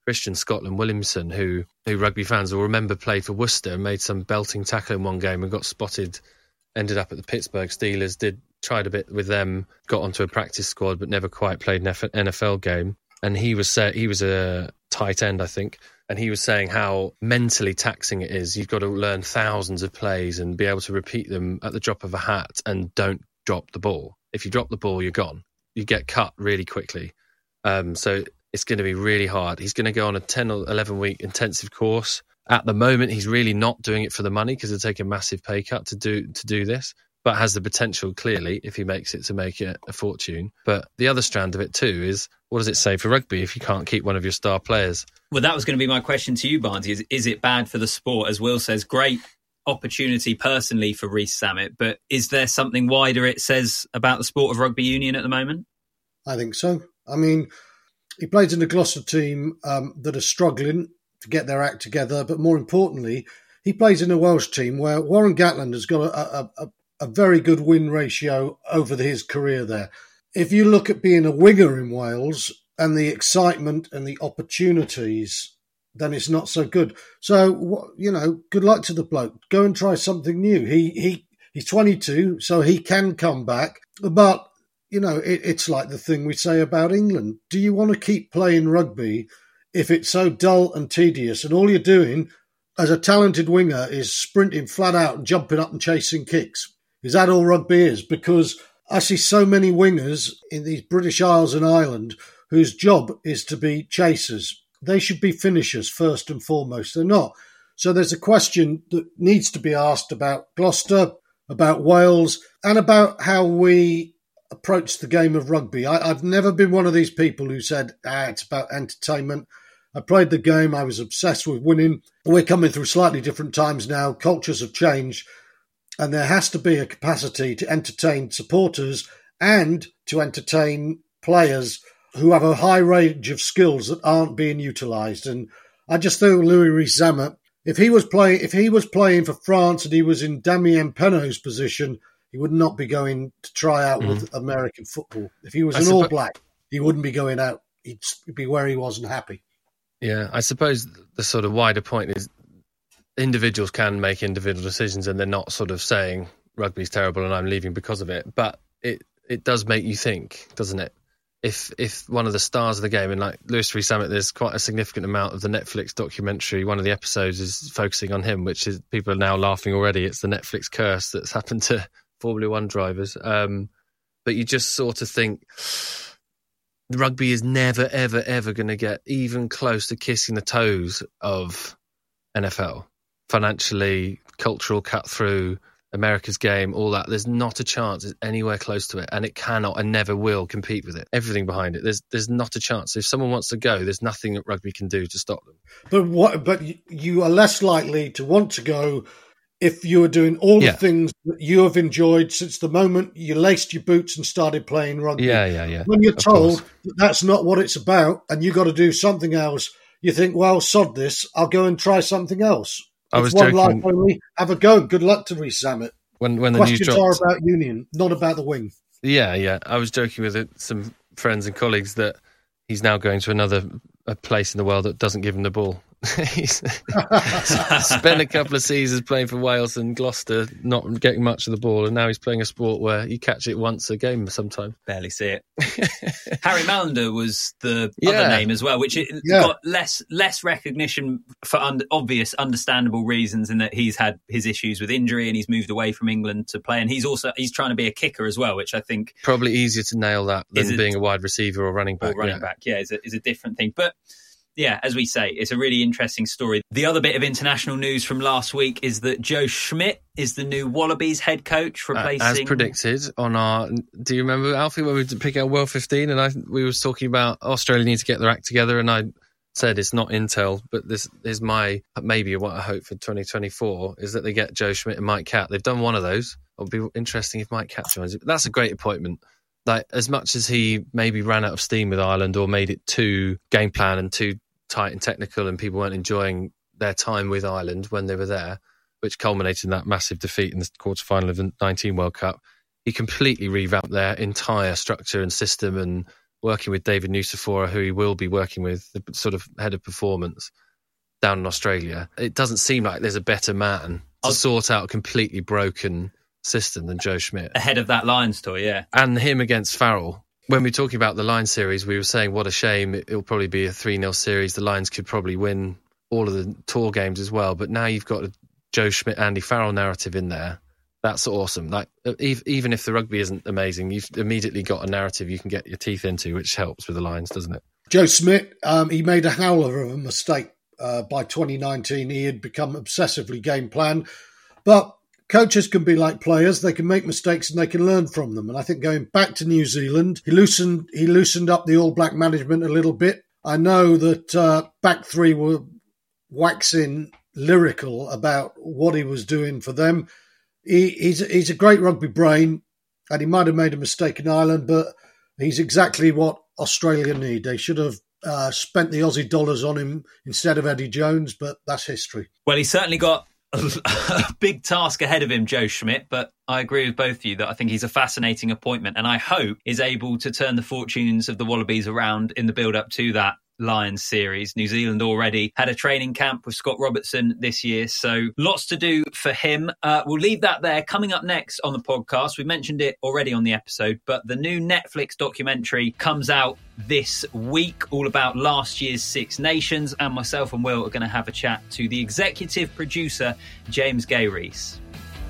Christian Scotland Williamson, who, who rugby fans will remember played for Worcester and made some belting tackle in one game and got spotted, ended up at the Pittsburgh Steelers, did tried a bit with them, got onto a practice squad but never quite played an N F L game. And he was say, he was a tight end, I think, and he was saying how mentally taxing it is. You've got to learn thousands of plays and be able to repeat them at the drop of a hat and don't drop the ball. If you drop the ball, you're gone. You get cut really quickly. Um, so it's going to be really hard. He's going to go on a ten or eleven week intensive course. At the moment, he's really not doing it for the money because he'll take a massive pay cut to do to do this, but has the potential, clearly, if he makes it, to make it a fortune. But the other strand of it too is, what does it say for rugby if you can't keep one of your star players? Well, that was going to be my question to you, Barnsley. Is, is it bad for the sport? As Will says, great opportunity personally for Rees-Zammit, but is there something wider it says about the sport of rugby union at the moment? I think so. I mean, he plays in the Gloucester team um, that are struggling to get their act together, but more importantly, he plays in a Welsh team where Warren Gatland has got a, a, a, a very good win ratio over his career there. If you look at being a winger in Wales and the excitement and the opportunities, then it's not so good. So, you know, good luck to the bloke. Go and try something new. He he He's twenty-two, so he can come back. But, you know, it, it's like the thing we say about England. Do you want to keep playing rugby if it's so dull and tedious and all you're doing as a talented winger is sprinting flat out and jumping up and chasing kicks? Is that all rugby is? Because I see so many wingers in these British Isles and Ireland whose job is to be chasers. They should be finishers first and foremost. They're not. So there's a question that needs to be asked about Gloucester, about Wales, and about how we approach the game of rugby. I, I've never been one of these people who said, ah, it's about entertainment. I played the game. I was obsessed with winning. We're coming through slightly different times now. Cultures have changed. And there has to be a capacity to entertain supporters and to entertain players who have a high range of skills that aren't being utilised. And I just think Louis Rees-Zammit, if he was playing, if he was playing for France and he was in Damien Penaud's position, he would not be going to try out mm. with American football. If he was I an suppo- All Black, he wouldn't be going out. He'd be where he was and happy. Yeah, I suppose the sort of wider point is individuals can make individual decisions and they're not sort of saying rugby's terrible and I'm leaving because of it. But it, it does make you think, doesn't it? If if one of the stars of the game, and like Louis Rees-Zammit, there's quite a significant amount of the Netflix documentary. One of the episodes is focusing on him, which is people are now laughing already. It's the Netflix curse that's happened to Formula One drivers. Um, but you just sort of think rugby is never, ever, ever going to get even close to kissing the toes of N F L. Financially, cultural cut through, America's game, all that. There's not a chance it's anywhere close to it, and it cannot and never will compete with it. Everything behind it. There's there's not a chance. If someone wants to go, there's nothing that rugby can do to stop them. But what? But you are less likely to want to go if you are doing all the yeah. things that you have enjoyed since the moment you laced your boots and started playing rugby. Yeah, yeah, yeah. When you're of told course. that that's not what it's about, and you got to do something else, you think, well, sod this. I'll go and try something else. I was it's one joking. life only. Have a go. Good luck to Rees-Zammit. When when the Questions news dropped, are about union, not about the wing. Yeah, yeah. I was joking with it, some friends and colleagues that he's now going to another a place in the world that doesn't give him the ball. He's spent a couple of seasons playing for Wales and Gloucester, not getting much of the ball, and now he's playing a sport where you catch it once a game sometimes. Barely see it. Harry Mallender was the yeah. other name as well, which it yeah. got less less recognition for un- obvious, understandable reasons, in that he's had his issues with injury and he's moved away from England to play, and he's also he's trying to be a kicker as well, which I think probably easier to nail that than a, being a wide receiver or running back. Or running yeah. back, yeah, is a, is a different thing, but. Yeah, as we say, it's a really interesting story. The other bit of international news from last week is that Joe Schmidt is the new Wallabies head coach, replacing... Uh, as predicted on our... Do you remember, Alfie, when we were picking out World fifteen and I we were talking about Australia need to get their act together, and I said it's not Intel, but this is my... Maybe what I hope for twenty twenty-four is that they get Joe Schmidt and Mike Catt. They've done one of those. It would be interesting if Mike Catt joins it. But that's a great appointment. Like, as much as he maybe ran out of steam with Ireland or made it too game plan and too tight and technical and people weren't enjoying their time with Ireland when they were there, which culminated in that massive defeat in the quarterfinal of the nineteen World Cup, he completely revamped their entire structure and system and working with David Nucifora, who he will be working with, the sort of head of performance down in Australia, it doesn't seem like there's a better man to sort out a completely broken system than Joe Schmidt. Ahead of that Lions tour, yeah. And him against Farrell. When we were talking about the Lions series, we were saying what a shame. It'll probably be a three nil series. The Lions could probably win all of the tour games as well. But now you've got a Joe Schmidt, Andy Farrell narrative in there. That's awesome. Like, even if the rugby isn't amazing, you've immediately got a narrative you can get your teeth into, which helps with the Lions, doesn't it? Joe Schmidt, um, he made a howler of a mistake. Uh, by twenty nineteen, he had become obsessively game plan. But coaches can be like players. They can make mistakes and they can learn from them. And I think going back to New Zealand, he loosened he loosened up the All Black management a little bit. I know that uh, back three were waxing lyrical about what he was doing for them. He, he's, he's a great rugby brain, and he might have made a mistake in Ireland, but he's exactly what Australia need. They should have uh, spent the Aussie dollars on him instead of Eddie Jones, but that's history. Well, he's certainly got a big task ahead of him, Joe Schmidt, but I agree with both of you that I think he's a fascinating appointment, and I hope is able to turn the fortunes of the Wallabies around in the build-up to that Lions series. New Zealand already had a training camp with Scott Robertson this year, so lots to do for him. Uh, we'll leave that there. Coming up next on the podcast, we mentioned it already on the episode, but the new Netflix documentary comes out this week, all about last year's Six Nations, and myself and Will are going to have a chat to the executive producer, James Gay-Rees.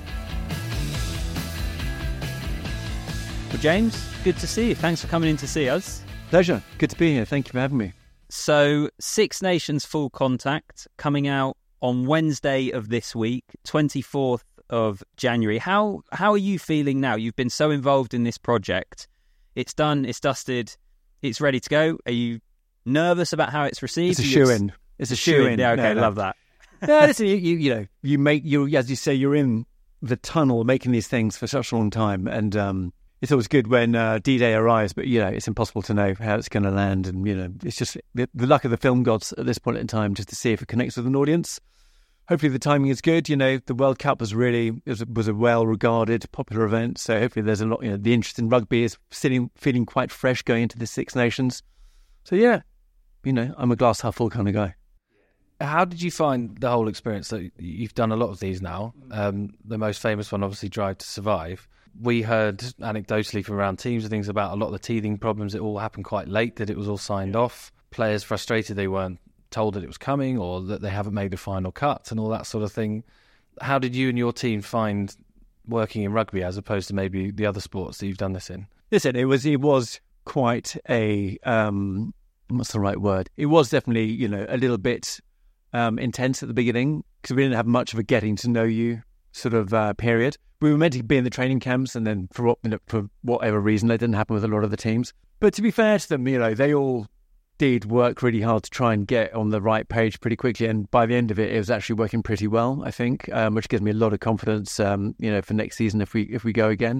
Well, James, good to see you. Thanks for coming in to see us. Pleasure. Good to be here. Thank you for having me. So, Six Nations Full Contact coming out on Wednesday of this week, twenty-fourth of January. How how are you feeling now? You've been so involved in this project. It's done, it's dusted, it's ready to go. Are you nervous about how it's received? It's a shoe-in. It's a shoe-in. Yeah, okay, no, no. love that. No, listen, you, you, you know, you make, you as you say, you're in the tunnel making these things for such a long time, and um, it's always good when uh, D-Day arrives, but, you know, it's impossible to know how it's going to land. And, you know, it's just the, the luck of the film gods at this point in time just to see if it connects with an audience. Hopefully the timing is good. You know, the World Cup was really, was, was a well-regarded, popular event. So hopefully there's a lot, you know, the interest in rugby is sitting, feeling quite fresh going into the Six Nations. So, yeah, you know, I'm a glass half full kind of guy. How did you find the whole experience? So you've done a lot of these now. Um, the most famous one, obviously, Drive to Survive. We heard anecdotally from around teams and things about a lot of the teething problems. It all happened quite late, that it was all signed off. Players frustrated they weren't told that it was coming, or that they haven't made the final cut and all that sort of thing. How did you and your team find working in rugby as opposed to maybe the other sports that you've done this in? Listen, it was it was quite a, um, what's the right word? It was definitely, you know, a little bit um, intense at the beginning because we didn't have much of a getting to know you sort of uh, period. We were meant to be in the training camps, and then for you know, for whatever reason, that didn't happen with a lot of the teams. But to be fair to them, you know, they all did work really hard to try and get on the right page pretty quickly. And by the end of it, it was actually working pretty well, I think, um, which gives me a lot of confidence, um, you know, for next season if we if we go again.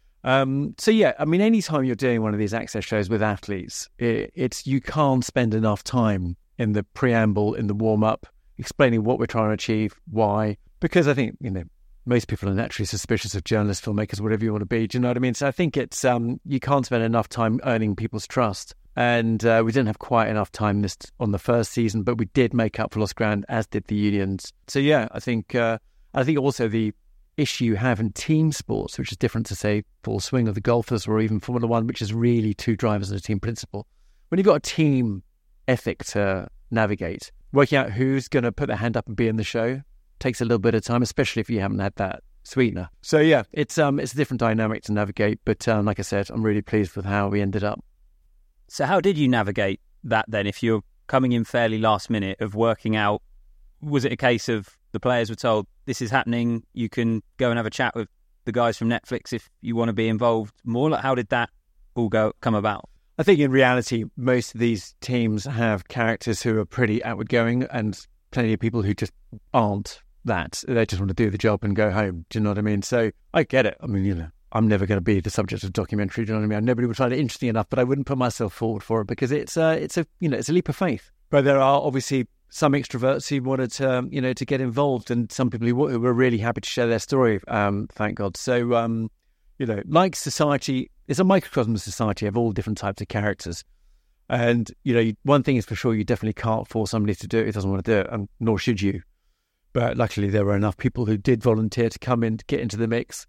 Um, so yeah, I mean, anytime you're doing one of these access shows with athletes, it, it's you can't spend enough time in the preamble, in the warm up, explaining what we're trying to achieve, why, because I think you know. Most people are naturally suspicious of journalists, filmmakers, whatever you want to be. Do you know what I mean? So I think it's um, you can't spend enough time earning people's trust. And uh, we didn't have quite enough time this on the first season, but we did make up for lost ground, as did the unions. So yeah, I think uh, I think also the issue you have in team sports, which is different to say full swing of the golfers or even Formula One, which is really two drivers and a team principle. When you've got a team ethic to navigate, working out who's going to put their hand up and be in the show takes a little bit of time, especially if you haven't had that sweetener. So yeah, it's um it's a different dynamic to navigate, but um, like I said, I'm really pleased with how we ended up. So how did you navigate that then? If you're coming in fairly last minute of working out, was it a case of the players were told this is happening, you can go and have a chat with the guys from Netflix if you want to be involved more? Like, how did that all go come about? I think in reality, most of these teams have characters who are pretty outward-going and plenty of people who just aren't that. They just want to do the job and go home. Do you know what I mean? So I get it. I mean, you know, I'm never going to be the subject of a documentary. Do you know what I mean? Nobody would find it interesting enough, but I wouldn't put myself forward for it because it's uh, it's a you know it's a leap of faith. But there are obviously some extroverts who wanted to um, you know to get involved, and some people who were really happy to share their story. Um, thank God. So um, you know, like society it's a microcosm of society of all different types of characters. And, you know, one thing is for sure, you definitely can't force somebody to do it who doesn't want to do it, and nor should you. But luckily, there were enough people who did volunteer to come in, to get into the mix.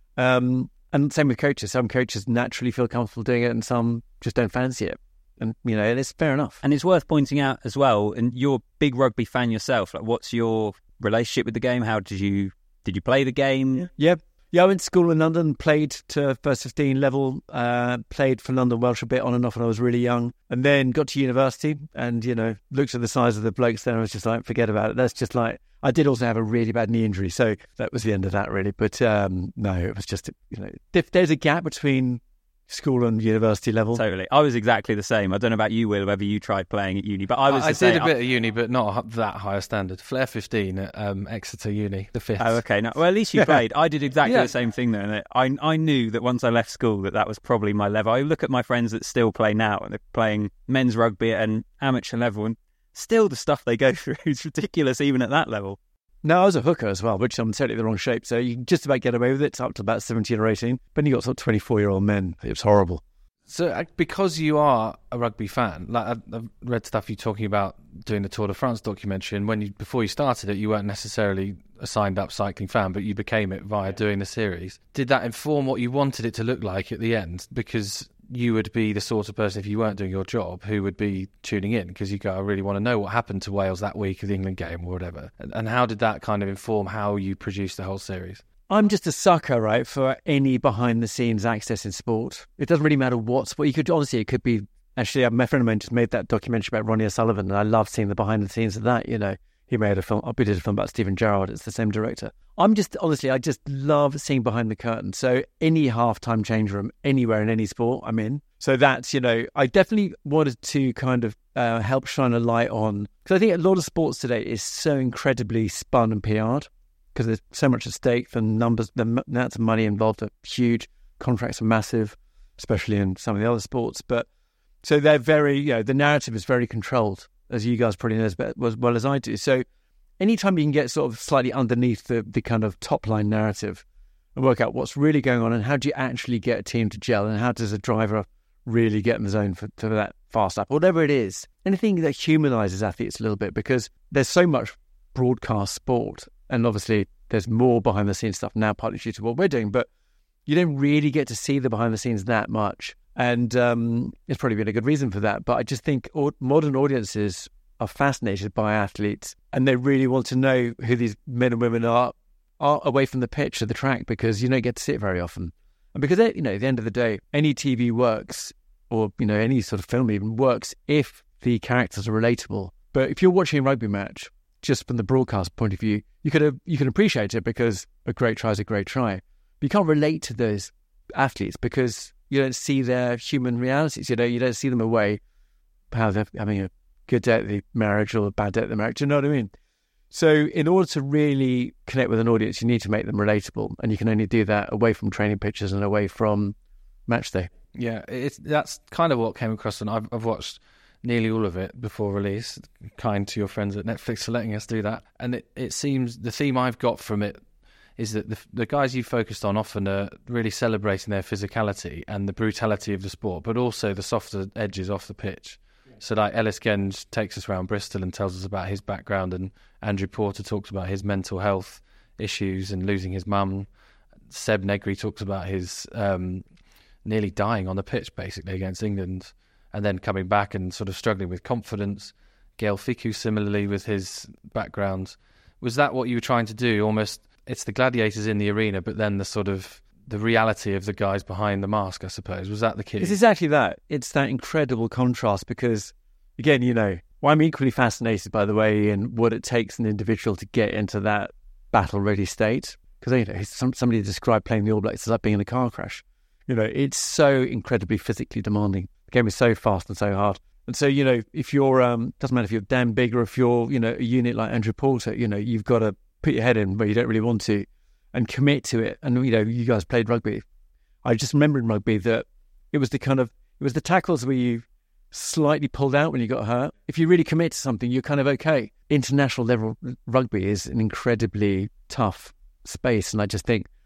Um, and same with coaches. Some coaches naturally feel comfortable doing it, and some just don't fancy it. And, you know, it's fair enough. And it's worth pointing out as well, and you're a big rugby fan yourself, like, what's your relationship with the game? How did you did you play the game? Yeah. yeah. Yeah, I went to school in London, played to first fifteen level, uh, played for London Welsh a bit on and off when I was really young, and then got to university and, you know, looked at the size of the blokes there and was just like, forget about it. That's just like, I did also have a really bad knee injury, so that was the end of that, really. But um, no, it was just, you know, if there's a gap between school and university level. Totally. I was exactly the same. I don't know about you, Will, whether you tried playing at uni, but I was I, I the did same. a bit at uni, but not that high a standard. Flair fifteen at um, Exeter Uni, the fifth. Oh, okay. No, well, at least you played. I did exactly Yeah. the same thing, though. And I, I knew that once I left school that that was probably my level. I look at my friends that still play now, and they're playing men's rugby at an amateur level, and still the stuff they go through is ridiculous, even at that level. No, I was a hooker as well, which I'm totally the wrong shape. So you can just about get away with it up to about seventeen or eighteen. But you got sort of twenty-four-year-old men. It was horrible. So uh, because you are a rugby fan, like I've I've read stuff you talking about doing the Tour de France documentary, and when you before you started it, you weren't necessarily a signed up cycling fan, but you became it via doing the series. Did that inform what you wanted it to look like at the end? Because you would be the sort of person, if you weren't doing your job, who would be tuning in because you go, I really want to know what happened to Wales that week of the England game or whatever. And, and how did that kind of inform how you produced the whole series? I'm just a sucker, right, for any behind-the-scenes access in sport. It doesn't really matter what sport. You could, honestly, it could be... Actually, my friend of mine just made that documentary about Ronnie O'Sullivan, and I love seeing the behind-the-scenes of that, you know. He made a film... I did a film about Stephen Gerrard. It's the same director. I'm just... Honestly, I just love seeing behind the curtain. So any half-time change room, anywhere in any sport, I'm in. So that's, you know... I definitely wanted to kind of uh, help shine a light on... Because I think a lot of sports today is so incredibly spun and P R'd. Because there's so much at stake, the numbers, the amounts of money involved are huge, contracts are massive, especially in some of the other sports. But so they're very, you know, the narrative is very controlled, as you guys probably know as, as well as I do. So anytime you can get sort of slightly underneath the, the kind of top line narrative and work out what's really going on and how do you actually get a team to gel and how does a driver really get in the zone for, for that fast lap, whatever it is, anything that humanises athletes a little bit, because there's so much broadcast sport. And obviously, there's more behind-the-scenes stuff now, partly due to what we're doing, but you don't really get to see the behind-the-scenes that much. And um, it's probably been a good reason for that. But I just think modern audiences are fascinated by athletes, and they really want to know who these men and women are, are away from the pitch or the track, because you don't get to see it very often. And because, they, you know, at the end of the day, any T V works, or, you know, any sort of film even works if the characters are relatable. But if you're watching a rugby match, just from the broadcast point of view, you could have, you can appreciate it because a great try is a great try. But you can't relate to those athletes because you don't see their human realities. You know, you don't see them away, how they're having a good day at the marriage or a bad day at the marriage. Do you know what I mean? So in order to really connect with an audience, you need to make them relatable, and you can only do that away from training pitches and away from match day. Yeah, it's that's kind of what came across, and I've, I've watched nearly all of it before release. Kind to your friends at Netflix for letting us do that. And it, it seems the theme I've got from it is that the, the guys you focused on often are really celebrating their physicality and the brutality of the sport, but also the softer edges off the pitch. Yeah. So like Ellis Genge takes us around Bristol and tells us about his background, and Andrew Porter talks about his mental health issues and losing his mum. Seb Negri talks about his um, nearly dying on the pitch, basically, against England, and then coming back and sort of struggling with confidence. Gael Fickou, similarly, with his background. Was that what you were trying to do? Almost, it's the gladiators in the arena, but then the sort of the reality of the guys behind the mask, I suppose. Was that the key? It's exactly that. It's that incredible contrast because, again, you know, well, I'm equally fascinated, by the way, in what it takes an individual to get into that battle-ready state. Because, you know, some, somebody described playing the All Blacks as like being in a car crash. You know, it's so incredibly physically demanding. The game is so fast and so hard. And so, you know, if you're, um, doesn't matter if you're Dan Big or if you're, you know, a unit like Andrew Porter, you know, you've got to put your head in where you don't really want to and commit to it. And, you know, you guys played rugby. I just remember in rugby that it was the kind of, it was the tackles where you slightly pulled out when you got hurt. If you really commit to something, you're kind of okay. International level rugby is an incredibly tough space. And I just think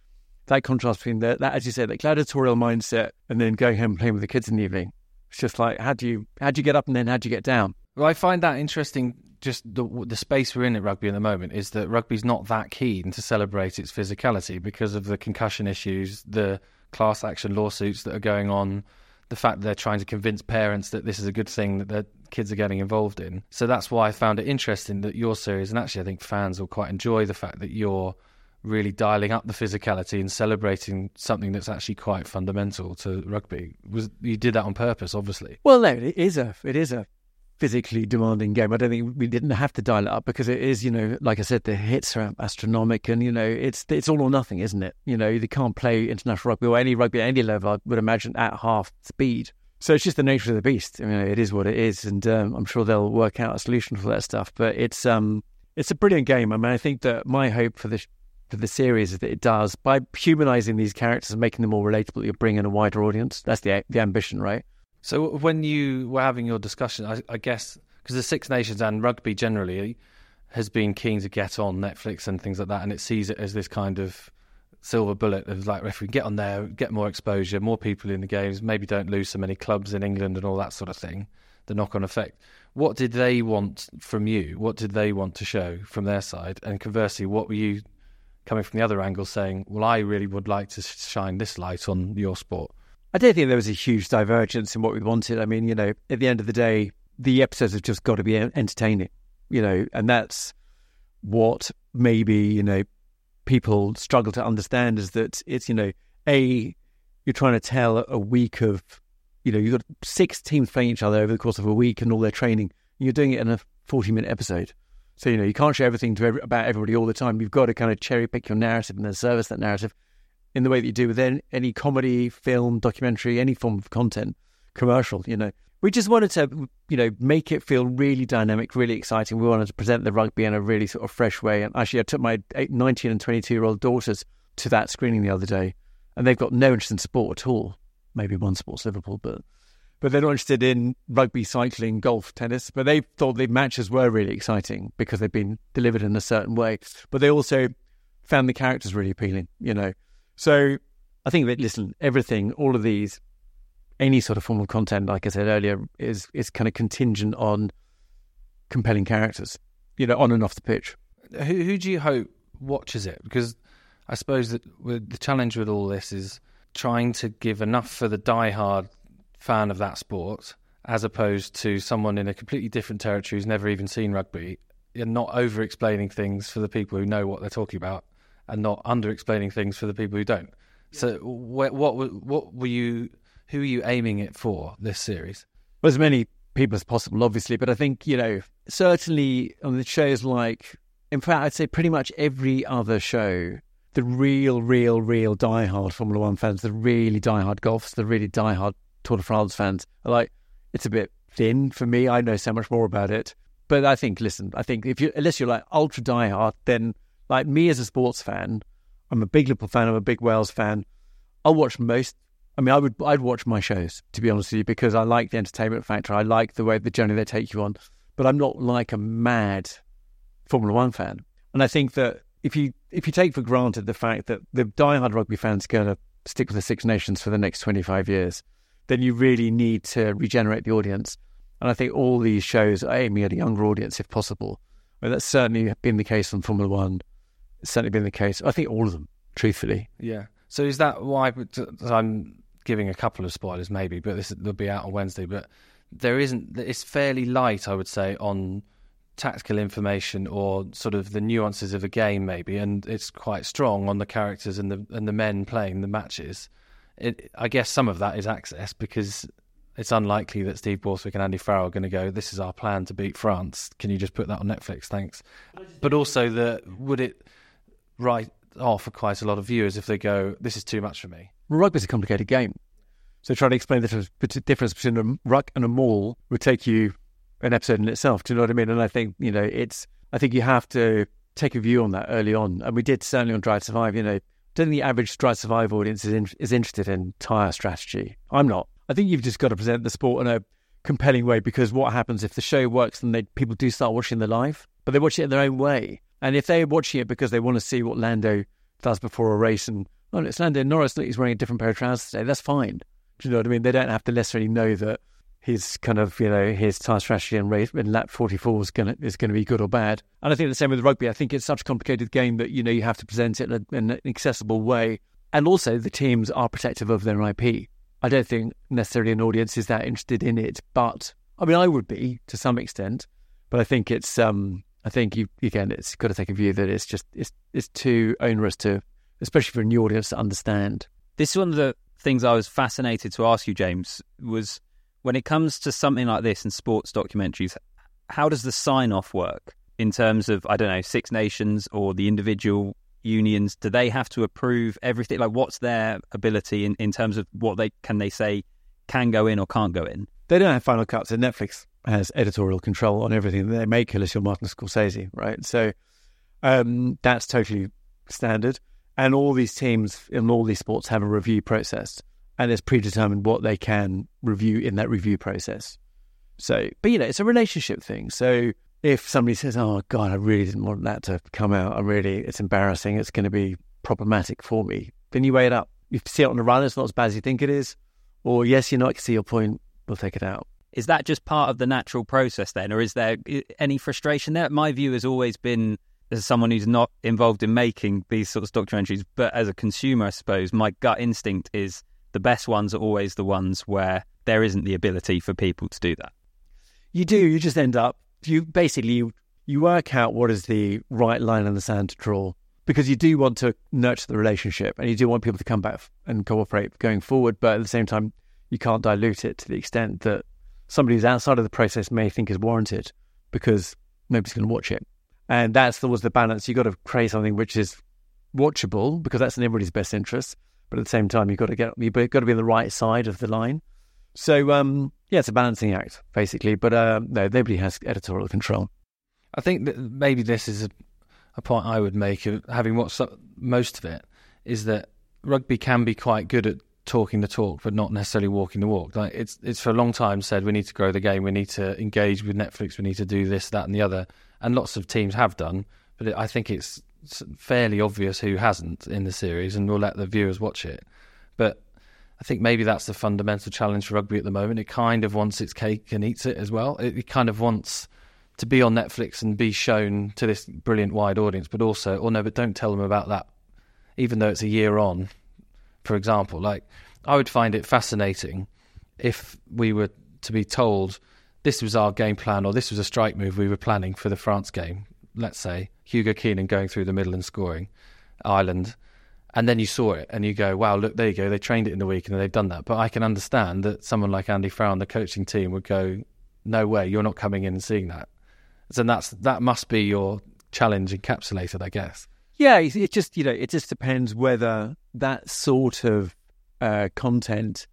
that contrast between the, that, as you said, that gladiatorial mindset and then going home and playing with the kids in the evening. It's just like, how do you how do you get up and then how do you get down? Well, I find that interesting. Just the the space we're in at rugby at the moment is that rugby's not that keen to celebrate its physicality because of the concussion issues, the class action lawsuits that are going on, the fact that they're trying to convince parents that this is a good thing that their kids are getting involved in. So that's why I found it interesting that your series, and actually I think fans will quite enjoy the fact that you're really dialing up the physicality and celebrating something that's actually quite fundamental to rugby. Was you did that on purpose, obviously? Well, no, it is a it is a physically demanding game. I don't think we didn't have to dial it up because it is, you know, like I said, the hits are astronomical, and you know, it's it's all or nothing, isn't it? You know, they can't play international rugby or any rugby at any level, I would imagine, at half speed. So it's just the nature of the beast. I mean, it is what it is, and um, I'm sure they'll work out a solution for that stuff. But it's um it's a brilliant game. I mean, I think that my hope for this for the series is that it does, by humanising these characters and making them more relatable, you bring in a wider audience. That's the the ambition, right? So when you were having your discussion, I, I guess, because the Six Nations and rugby generally has been keen to get on Netflix and things like that, and it sees it as this kind of silver bullet of like, if we get on there, get more exposure, more people in the games, maybe don't lose so many clubs in England and all that sort of thing, the knock-on effect. What did they want from you? What did they want to show from their side? And conversely, what were you coming from the other angle saying, well, I really would like to shine this light on your sport? I don't think there was a huge divergence in what we wanted. I mean, you know, at the end of the day, the episodes have just got to be entertaining, you know, and that's what maybe, you know, people struggle to understand is that it's, you know, A, you're trying to tell a week of, you know, you've got six teams playing each other over the course of a week and all their training, and you're doing it in a forty-minute episode. So, you know, you can't show everything to every, about everybody all the time. You've got to kind of cherry-pick your narrative and then service that narrative in the way that you do with any, any comedy, film, documentary, any form of content, commercial, you know. We just wanted to, you know, make it feel really dynamic, really exciting. We wanted to present the rugby in a really sort of fresh way. And actually, I took my eight, nineteen and twenty-two-year-old daughters to that screening the other day, and they've got no interest in sport at all. Maybe one sport's Liverpool, but but they're not interested in rugby, cycling, golf, tennis. But they thought the matches were really exciting because they've been delivered in a certain way. But they also found the characters really appealing, you know. So I think that, listen, everything, all of these, any sort of form of content, like I said earlier, is is kind of contingent on compelling characters, you know, on and off the pitch. Who, who do you hope watches it? Because I suppose that with the challenge with all this is trying to give enough for the diehard fan of that sport, as opposed to someone in a completely different territory who's never even seen rugby, and not over-explaining things for the people who know what they're talking about, and not under-explaining things for the people who don't. So, what what what were you? Who are you aiming it for, this series? Well, as many people as possible, obviously, but I think, you know, certainly on the shows like, in fact, I'd say pretty much every other show, the real, real, real diehard Formula One fans, the really diehard golfers, the really diehard Tour de France fans are like, it's a bit thin for me. I know so much more about it. But I think, listen, I think if you, unless you're like ultra diehard, then like me as a sports fan, I'm a big Liverpool fan, I'm a big Wales fan. I'll watch most. I mean, I would, I'd watch my shows, to be honest with you, because I like the entertainment factor. I like the way, the journey they take you on. But I'm not like a mad Formula One fan. And I think that if you if you take for granted the fact that the diehard rugby fans are going to stick with the Six Nations for the next twenty-five years, then you really need to regenerate the audience. And I think all these shows are aiming at a younger audience, if possible. I mean, that's certainly been the case on Formula One. It's certainly been the case. I think all of them, truthfully. Yeah. So is that why I'm giving a couple of spoilers maybe, but this will be out on Wednesday, but there isn't, it's fairly light, I would say, on tactical information or sort of the nuances of a game maybe, and it's quite strong on the characters and the and the men playing the matches. It, I guess some of that is access, because it's unlikely that Steve Borthwick and Andy Farrell are going to go, this is our plan to beat France, can you just put that on Netflix, thanks. But also, the would it write off for quite a lot of viewers if they go, this is too much for me? Well, rugby's a complicated game. So trying to explain the difference between a ruck and a maul would take you an episode in itself. Do you know what I mean? And I think, you know, it's, I think you have to take a view on that early on. And we did certainly on Drive to Survive, you know, I don't think the average Drive to Survive audience is, in, is interested in tyre strategy. I'm not. I think you've just got to present the sport in a compelling way, because what happens if the show works, then they, people do start watching the live, but they watch it in their own way. And if they're watching it because they want to see what Lando does before a race and oh, it's Lando Norris, look, he's wearing a different pair of trousers today. That's fine. Do you know what I mean? They don't have to necessarily know that his kind of, you know, his tyre strategy and race in lap forty-four is going to is going to be good or bad. And I think the same with rugby. I think it's such a complicated game that, you know, you have to present it in, a, in an accessible way. And also the teams are protective of their I P. I don't think necessarily an audience is that interested in it, but I mean, I would be to some extent. But I think it's, um, I think you again, it's got to take a view that it's just it's it's too onerous to, especially for a new audience, to understand. This is one of the things I was fascinated to ask you, James, was when it comes to something like this in sports documentaries, how does the sign-off work in terms of, I don't know, Six Nations or the individual unions? Do they have to approve everything? Like, what's their ability in, in terms of what they can they say can go in or can't go in? They don't have final cuts, and Netflix has editorial control on everything that they make, unless you're Martin Scorsese, right? So um, that's totally standard. And all these teams in all these sports have a review process, and it's predetermined what they can review in that review process. So, but you know, it's a relationship thing. So if somebody says, oh God, I really didn't want that to come out, I really, it's embarrassing, it's going to be problematic for me, then you weigh it up. You see it on the run, it's not as bad as you think it is. Or yes, you're not, I can see your point, we'll take it out. Is that just part of the natural process then? Or is there any frustration there? My view has always been, as someone who's not involved in making these sorts of documentaries, but as a consumer, I suppose, my gut instinct is the best ones are always the ones where there isn't the ability for people to do that. You do, you just end up, you basically, you, you work out what is the right line in the sand to draw, because you do want to nurture the relationship and you do want people to come back and cooperate going forward, but at the same time, you can't dilute it to the extent that somebody who's outside of the process may think is warranted because nobody's going to watch it. And that's always the balance. You've got to create something which is watchable because that's in everybody's best interest. But at the same time, you've got to get you've got to be on the right side of the line. So, um, yeah, it's a balancing act, basically. But uh, no, nobody has editorial control. I think that maybe this is a, a point I would make, of having watched most of it, is that rugby can be quite good at talking the talk, but not necessarily walking the walk. Like it's it's for a long time said we need to grow the game, we need to engage with Netflix, we need to do this, that, and the other. And lots of teams have done, but it, I think it's fairly obvious who hasn't in the series, and we'll let the viewers watch it. But I think maybe that's the fundamental challenge for rugby at the moment. It kind of wants its cake and eats it as well. It, it kind of wants to be on Netflix and be shown to this brilliant wide audience, but also, oh no, but don't tell them about that, even though it's a year on, for example. Like, I would find it fascinating if we were to be told this was our game plan, or this was a strike move we were planning for the France game. Let's say Hugo Keenan going through the middle and scoring, Ireland, and then you saw it and you go, wow, look, there you go, they trained it in the week and they've done that. But I can understand that someone like Andy Farrell and the coaching team would go, no way, you're not coming in and seeing that. So that's that must be your challenge encapsulated, I guess. Yeah, it just, you know, it just depends whether that sort of uh, content,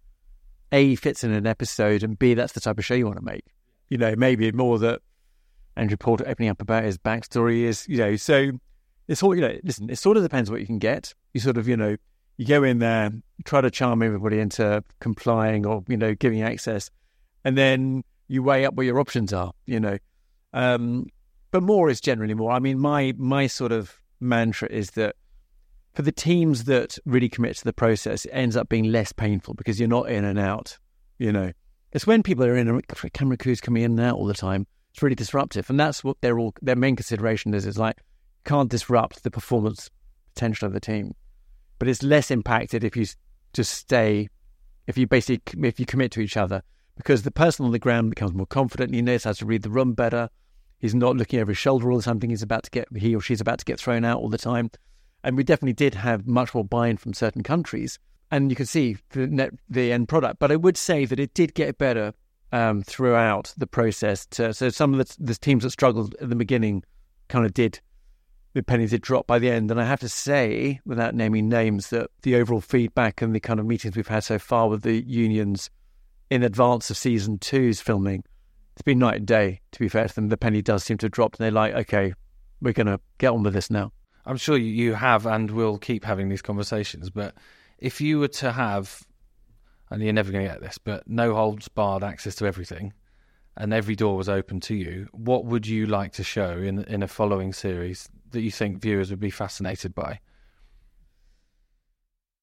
A, fits in an episode, and B, that's the type of show you want to make. You know, maybe more that Andrew Porter opening up about his backstory is, you know, so it's all, you know, listen, it sort of depends what you can get. You sort of, you know, you go in there, you try to charm everybody into complying or, you know, giving access, and then you weigh up what your options are, you know. Um, but more is generally more. I mean, my my sort of mantra is that for the teams that really commit to the process, it ends up being less painful because you're not in and out, you know. It's when people are in a camera crews coming in and out all the time, it's really disruptive. And that's what they're all, their main consideration is, is like, can't disrupt the performance potential of the team. But it's less impacted if you just stay, if you basically, if you commit to each other, because the person on the ground becomes more confident, he knows how to read the room better. He's not looking over his shoulder all the time, he's about to get, he or she's about to get thrown out all the time. And we definitely did have much more buy-in from certain countries. And you can see the, net, the end product. But I would say that it did get better um, throughout the process. To, so some of the, the teams that struggled at the beginning kind of did, the penny did drop by the end. And I have to say, without naming names, that the overall feedback and the kind of meetings we've had so far with the unions in advance of season two's filming, it's been night and day, to be fair to them. The penny does seem to have dropped, and they're like, okay, we're going to get on with this now. I'm sure you have and will keep having these conversations, but if you were to have, and you're never going to get this, but no holds barred access to everything, and every door was open to you, what would you like to show in in a following series that you think viewers would be fascinated by?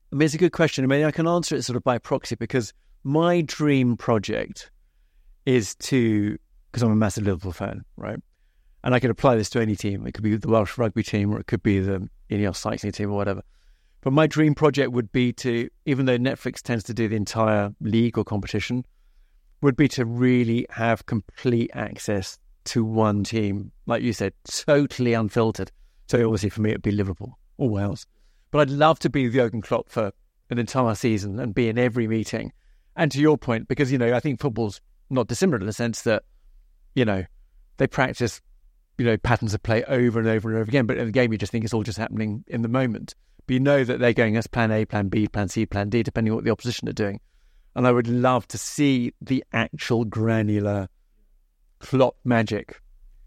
I mean, it's a good question. I mean, I can answer it sort of by proxy because my dream project is to, because I'm a massive Liverpool fan, right? And I could apply this to any team. It could be the Welsh rugby team or it could be the Ineos cycling team or whatever. But my dream project would be to, even though Netflix tends to do the entire league or competition, would be to really have complete access to one team. Like you said, totally unfiltered. So obviously for me, it'd be Liverpool or Wales. But I'd love to be Jurgen Klopp for an entire season and be in every meeting. And to your point, because, you know, I think football's not dissimilar in the sense that, you know, they practice, you know, patterns of play over and over and over again. But in the game, you just think it's all just happening in the moment. But you know that they're going as plan A, plan B, plan C, plan D, depending on what the opposition are doing. And I would love to see the actual granular Klopp magic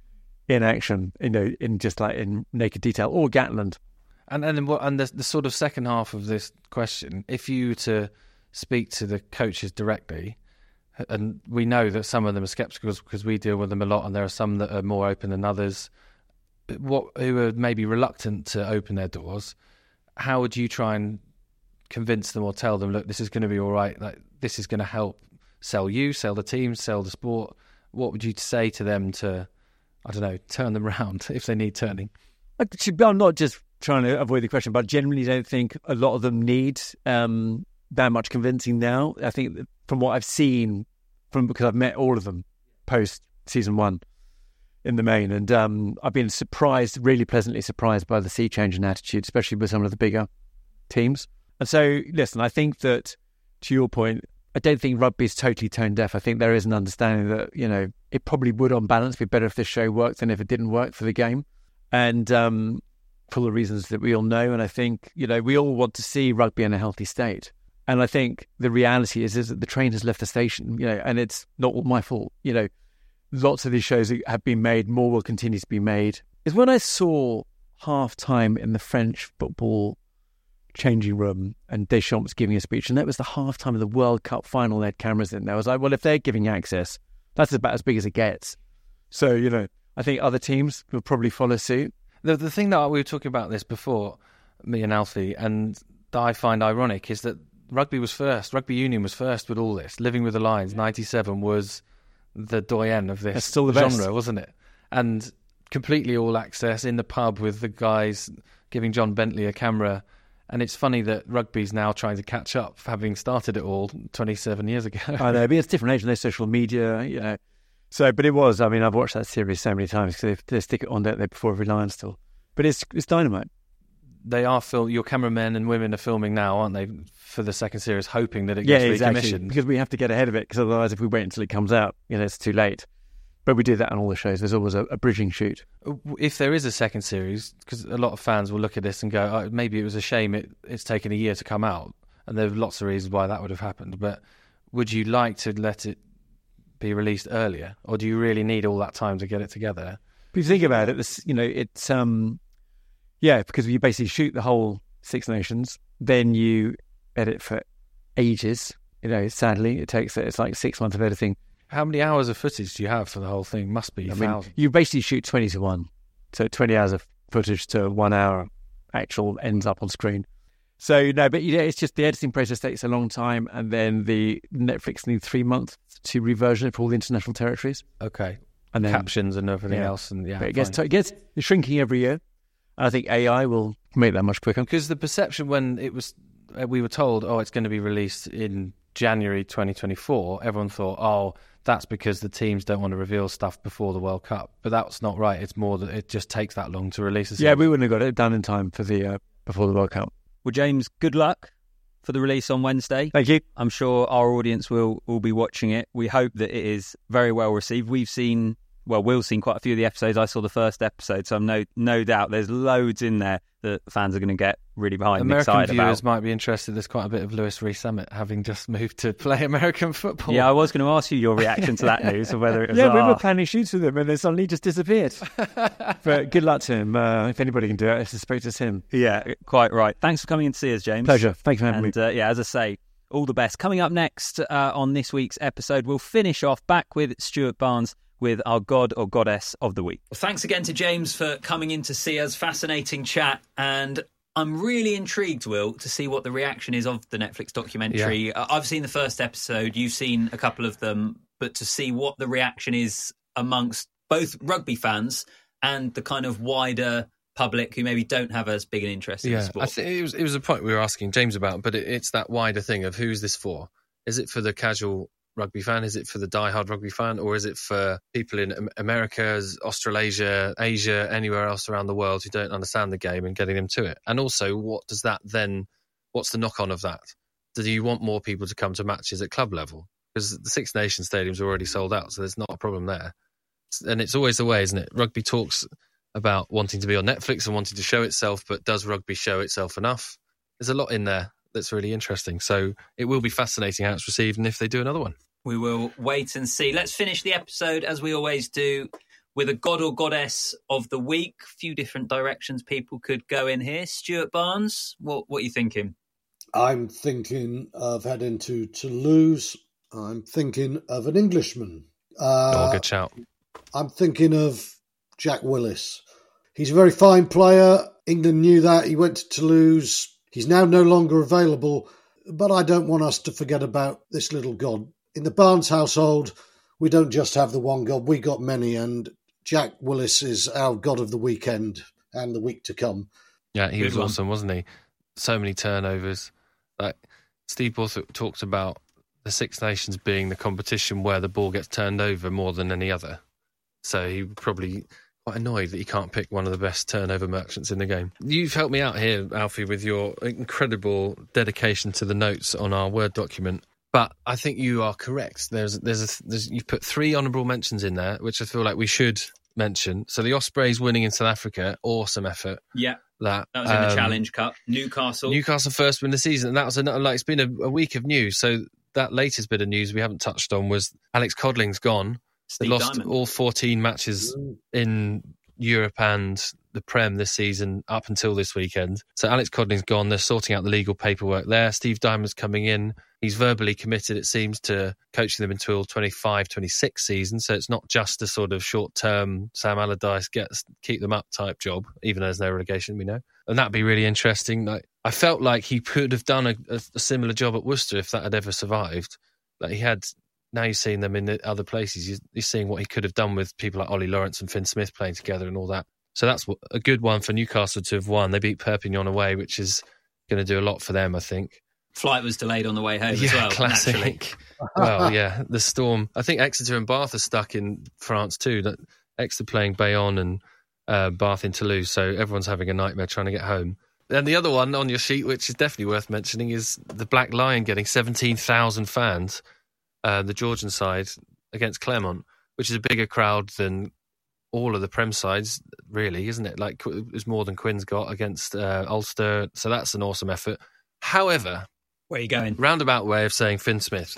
in action, you know, in just like in naked detail, or Gatland. And and what and the, the sort of second half of this question, if you were to speak to the coaches directly, and we know that some of them are sceptical because we deal with them a lot, and there are some that are more open than others, what who are maybe reluctant to open their doors. How would you try and convince them or tell them, look, this is going to be all right, like this is going to help sell you, sell the team, sell the sport? What would you say to them to, I don't know, turn them around if they need turning? I'm not just trying to avoid the question, but I generally don't think a lot of them need um, that much convincing now. I think from what I've seen, from because I've met all of them post season one in the main, and um, I've been surprised, really pleasantly surprised by the sea change in attitude, especially with some of the bigger teams. And so, listen, I think that, to your point, I don't think rugby is totally tone deaf. I think there is an understanding that, you know, it probably would on balance be better if this show worked than if it didn't work for the game. And um, for the reasons that we all know. And I think, you know, we all want to see rugby in a healthy state. And I think the reality is, is that the train has left the station, you know, and it's not all my fault. You know, lots of these shows have been made, more will continue to be made. Is when I saw half-time in the French football changing room and Deschamps was giving a speech, and that was the half-time of the World Cup final. They had cameras in there. I was like, well, if they're giving access, that's about as big as it gets. So, you know, I think other teams will probably follow suit. The the thing that we were talking about this before, me and Alfie, and that I find ironic is that rugby was first. Rugby union was first with all this. Living with the Lions, ninety-seven was the doyen of this still the genre, best. Wasn't it? And completely all access in the pub with the guys giving John Bentley a camera. And it's funny that rugby's now trying to catch up, having started it all twenty-seven years ago. I know, but it's a different age, no social media, you know. So, but it was, I mean, I've watched that series so many times because they, they stick it on, don't they, before every line still. But it's it's dynamite. They are film. Your cameramen and women are filming now, aren't they, for the second series, hoping that it yeah, gets exactly. recommissioned? Because we have to get ahead of it, because otherwise if we wait until it comes out, you know, it's too late. But we do that on all the shows. There's always a, a bridging shoot. If there is a second series, because a lot of fans will look at this and go, oh, maybe it was a shame it, it's taken a year to come out, and there are lots of reasons why that would have happened, but would you like to let it be released earlier, or do you really need all that time to get it together? If you think about it, this, you know, it's, um, yeah, because you basically shoot the whole Six Nations, then you edit for ages. You know, sadly, it takes, it's like six months of editing. How many hours of footage do you have for the whole thing? Must be I thousands. mean, you basically shoot twenty to one. So twenty hours of footage to one hour actual ends up on screen. So, no, but yeah, it's just the editing process takes a long time, and then the Netflix needs three months to reversion it for all the international territories. Okay. And then captions and everything yeah. else. And yeah, but it gets, fine. it gets it's shrinking every year. I think A I will make that much quicker. Because the perception when it was, uh, we were told, oh, it's going to be released in January twenty twenty-four, everyone thought, oh, that's because the teams don't want to reveal stuff before the World Cup. But that's not right. It's more that it just takes that long to release a series. Yeah, we wouldn't have got it done in time for the uh, before the World Cup. Well, James, good luck for the release on Wednesday. Thank you. I'm sure our audience will, will be watching it. We hope that it is very well received. We've seen, well, Will's seen quite a few of the episodes. I saw the first episode, so I'm no no doubt there's loads in there that fans are going to get really behind and American excited viewers about. might be interested. There's quite a bit of Lewis Rees-Zammit having just moved to play American football. Yeah, I was going to ask you your reaction to that news, or whether it was... Yeah, we oh. were planning shoots with him and then suddenly just disappeared. But good luck to him. Uh, if anybody can do it, I suspect it's him. Yeah, quite right. Thanks for coming in to see us, James. Pleasure. Thanks for having and, me. Uh, yeah, as I say, all the best. Coming up next uh, on this week's episode, we'll finish off back with Stuart Barnes with our God or Goddess of the Week. Well, thanks again to James for coming in to see us. Fascinating chat. And I'm really intrigued, Will, to see what the reaction is of the Netflix documentary. Yeah. I've seen the first episode, you've seen a couple of them, but to see what the reaction is amongst both rugby fans and the kind of wider public who maybe don't have as big an interest in yeah, the sport. I think it was, it was a point we were asking James about, but it, it's that wider thing of who's this for? Is it for the casual rugby fan? Is it for the diehard rugby fan? Or is it for people in America, Australasia, Asia, anywhere else around the world who don't understand the game and getting them to it? And also, what does that then, what's the knock-on of that? Do you want more people to come to matches at club level? Because the Six Nations stadiums are already sold out, so there's not a problem there. And it's always the way, isn't it? Rugby talks about wanting to be on Netflix and wanting to show itself, but does rugby show itself enough? There's a lot in there that's really interesting. So it will be fascinating how it's received and if they do another one. We will wait and see. Let's finish the episode, as we always do, with a god or goddess of the week. A few different directions people could go in here. Stuart Barnes, what, what are you thinking? I'm thinking of heading to Toulouse. I'm thinking of an Englishman. Uh, oh, good shout. I'm thinking of Jack Willis. He's a very fine player. England knew that. He went to Toulouse. He's now no longer available. But I don't want us to forget about this little god. In the Barnes household, we don't just have the one god. We got many. And Jack Willis is our god of the weekend and the week to come. Yeah, he Good was one. awesome, wasn't he? So many turnovers. Like Steve Borthwick talked about the Six Nations being the competition where the ball gets turned over more than any other. So he probably quite annoyed that he can't pick one of the best turnover merchants in the game. You've helped me out here, Alfie, with your incredible dedication to the notes on our Word document. But I think you are correct. There's, there's, a, there's you've put three honourable mentions in there, which I feel like we should mention. So the Ospreys winning in South Africa, awesome effort. Yeah, that that was in um, the Challenge Cup. Newcastle. Newcastle first win of the season, and that was another, like it's been a, a week of news. So that latest bit of news we haven't touched on was Alex Codling's gone. They Steve lost Diamond. all fourteen matches in Europe and the Prem this season up until this weekend. So Alex Codling's gone. They're sorting out the legal paperwork there. Steve Diamond's coming in. He's verbally committed, it seems, to coaching them until twenty-five twenty-six season. So it's not just a sort of short-term Sam Allardyce gets keep them up type job, even though there's no relegation, we know. And that'd be really interesting. Like, I felt like he could have done a, a, a similar job at Worcester if that had ever survived. Like he had... Now you're seeing them in the other places. You're, you're seeing what he could have done with people like Ollie Lawrence and Finn Smith playing together and all that. So that's a good one for Newcastle to have won. They beat Perpignan away, which is going to do a lot for them, I think. Flight was delayed on the way home yeah, as well. Classic. Naturally. Well, yeah, the storm. I think Exeter and Bath are stuck in France too. That Exeter playing Bayonne and uh, Bath in Toulouse. So everyone's having a nightmare trying to get home. And the other one on your sheet, which is definitely worth mentioning, is the Black Lion getting seventeen thousand fans. Uh, the Georgian side against Clermont, which is a bigger crowd than all of the Prem sides, really, isn't it? Like, it's more than Quinn's got against uh, Ulster, so that's an awesome effort. However, where are you going? Roundabout way of saying Finn Smith.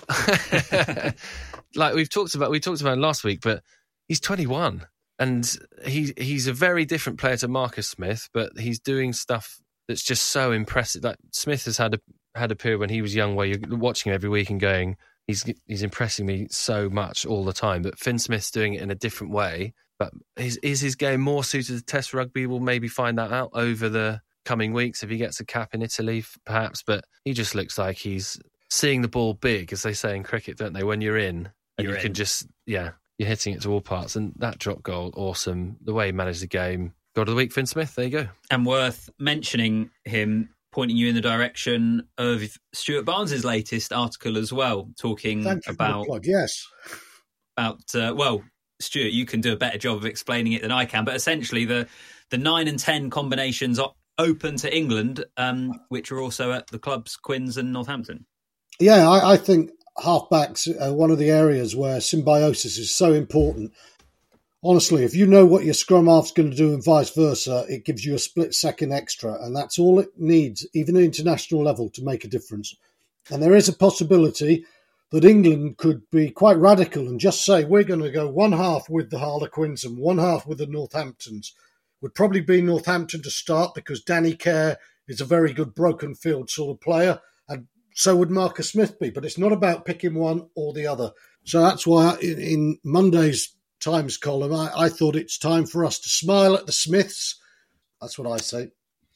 Like we've talked about, we talked about him last week, but he's twenty-one, and he he's a very different player to Marcus Smith, but he's doing stuff that's just so impressive. Like Smith has had a had a period when he was young where you're watching him every week and going, He's he's impressing me so much all the time. But Finn Smith's doing it in a different way. But is, is his game more suited to Test rugby? We'll maybe find that out over the coming weeks if he gets a cap in Italy, perhaps. But he just looks like he's seeing the ball big, as they say in cricket, don't they? When you're in, and you're you in. can just, yeah, you're hitting it to all parts. And that drop goal, awesome. The way he managed the game. God of the week, Finn Smith. There you go. And worth mentioning him, pointing you in the direction of Stuart Barnes's latest article as well, talking Thank you about for the plug. Yes. about uh, well, Stuart, you can do a better job of explaining it than I can. But essentially, the the nine and ten combinations are open to England, um, which are also at the clubs Quins and Northampton. Yeah, I, I think halfbacks are one of the areas where symbiosis is so important. Honestly, if you know what your scrum half's going to do and vice versa, it gives you a split second extra, and that's all it needs, even at international level, to make a difference. And there is a possibility that England could be quite radical and just say, we're going to go one half with the Harlequins and one half with the Northamptons. Would probably be Northampton to start because Danny Kerr is a very good broken field sort of player, and so would Marcus Smith be. But it's not about picking one or the other. So that's why in, in Monday's Times column, I, I thought it's time for us to smile at the Smiths. That's what I say.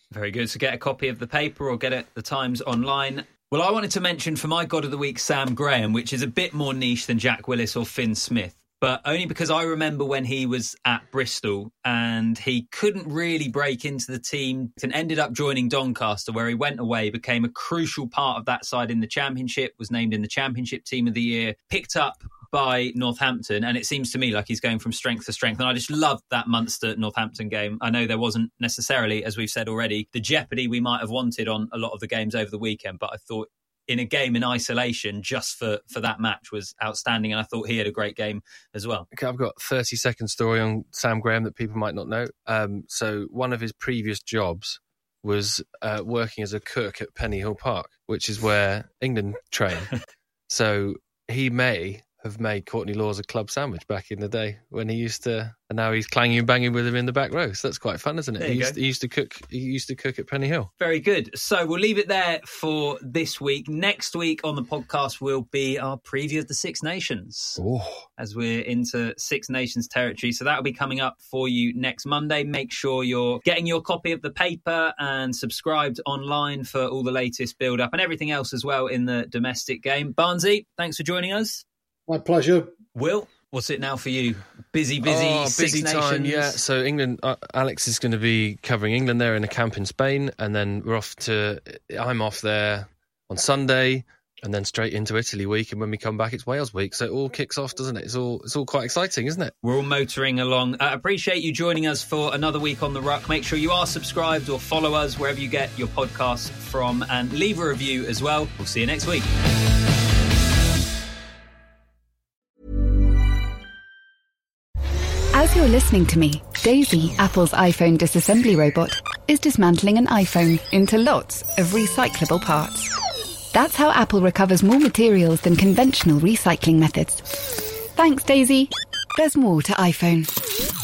Very good. So get a copy of the paper or get it at the Times online. Well, I wanted to mention for my God of the Week, Sam Graham, which is a bit more niche than Jack Willis or Finn Smith. But only because I remember when he was at Bristol and he couldn't really break into the team and ended up joining Doncaster, where he went away, became a crucial part of that side in the Championship, was named in the Championship Team of the Year, picked up by Northampton, and it seems to me like he's going from strength to strength. And I just loved that Munster-Northampton game. I know there wasn't necessarily, as we've said already, the jeopardy we might have wanted on a lot of the games over the weekend, but I thought in a game in isolation just for, for that match was outstanding. And I thought he had a great game as well. Okay, I've got a thirty second story on Sam Graham that people might not know. Um, so one of his previous jobs was uh, working as a cook at Penny Hill Park, which is where England train. So he may have made Courtney Laws a club sandwich back in the day when he used to, and now he's clanging and banging with him in the back row. So that's quite fun, isn't it? He used, he used to cook. He used to cook at Penny Hill. Very good. So we'll leave it there for this week. Next week on the podcast will be our preview of the Six Nations, oh. as we're into Six Nations territory. So that'll be coming up for you next Monday. Make sure you're getting your copy of the paper and subscribed online for all the latest build-up and everything else as well in the domestic game. Barnesy, thanks for joining us. My pleasure. Will, what's it now for you? Busy, busy, oh, Six busy Nations. time, yeah. So England, uh, Alex is going to be covering England there in a camp in Spain, and then we're off to, I'm off there on Sunday, and then straight into Italy week, and when we come back, it's Wales week. So it all kicks off, doesn't it? It's all it's all quite exciting, isn't it? We're all motoring along. I uh, appreciate you joining us for another week on The Ruck. Make sure you are subscribed or follow us wherever you get your podcasts from, and leave a review as well. We'll see you next week. As you're listening to me, Daisy, Apple's iPhone disassembly robot, is dismantling an iPhone into lots of recyclable parts. That's how Apple recovers more materials than conventional recycling methods. Thanks, Daisy. There's more to iPhone.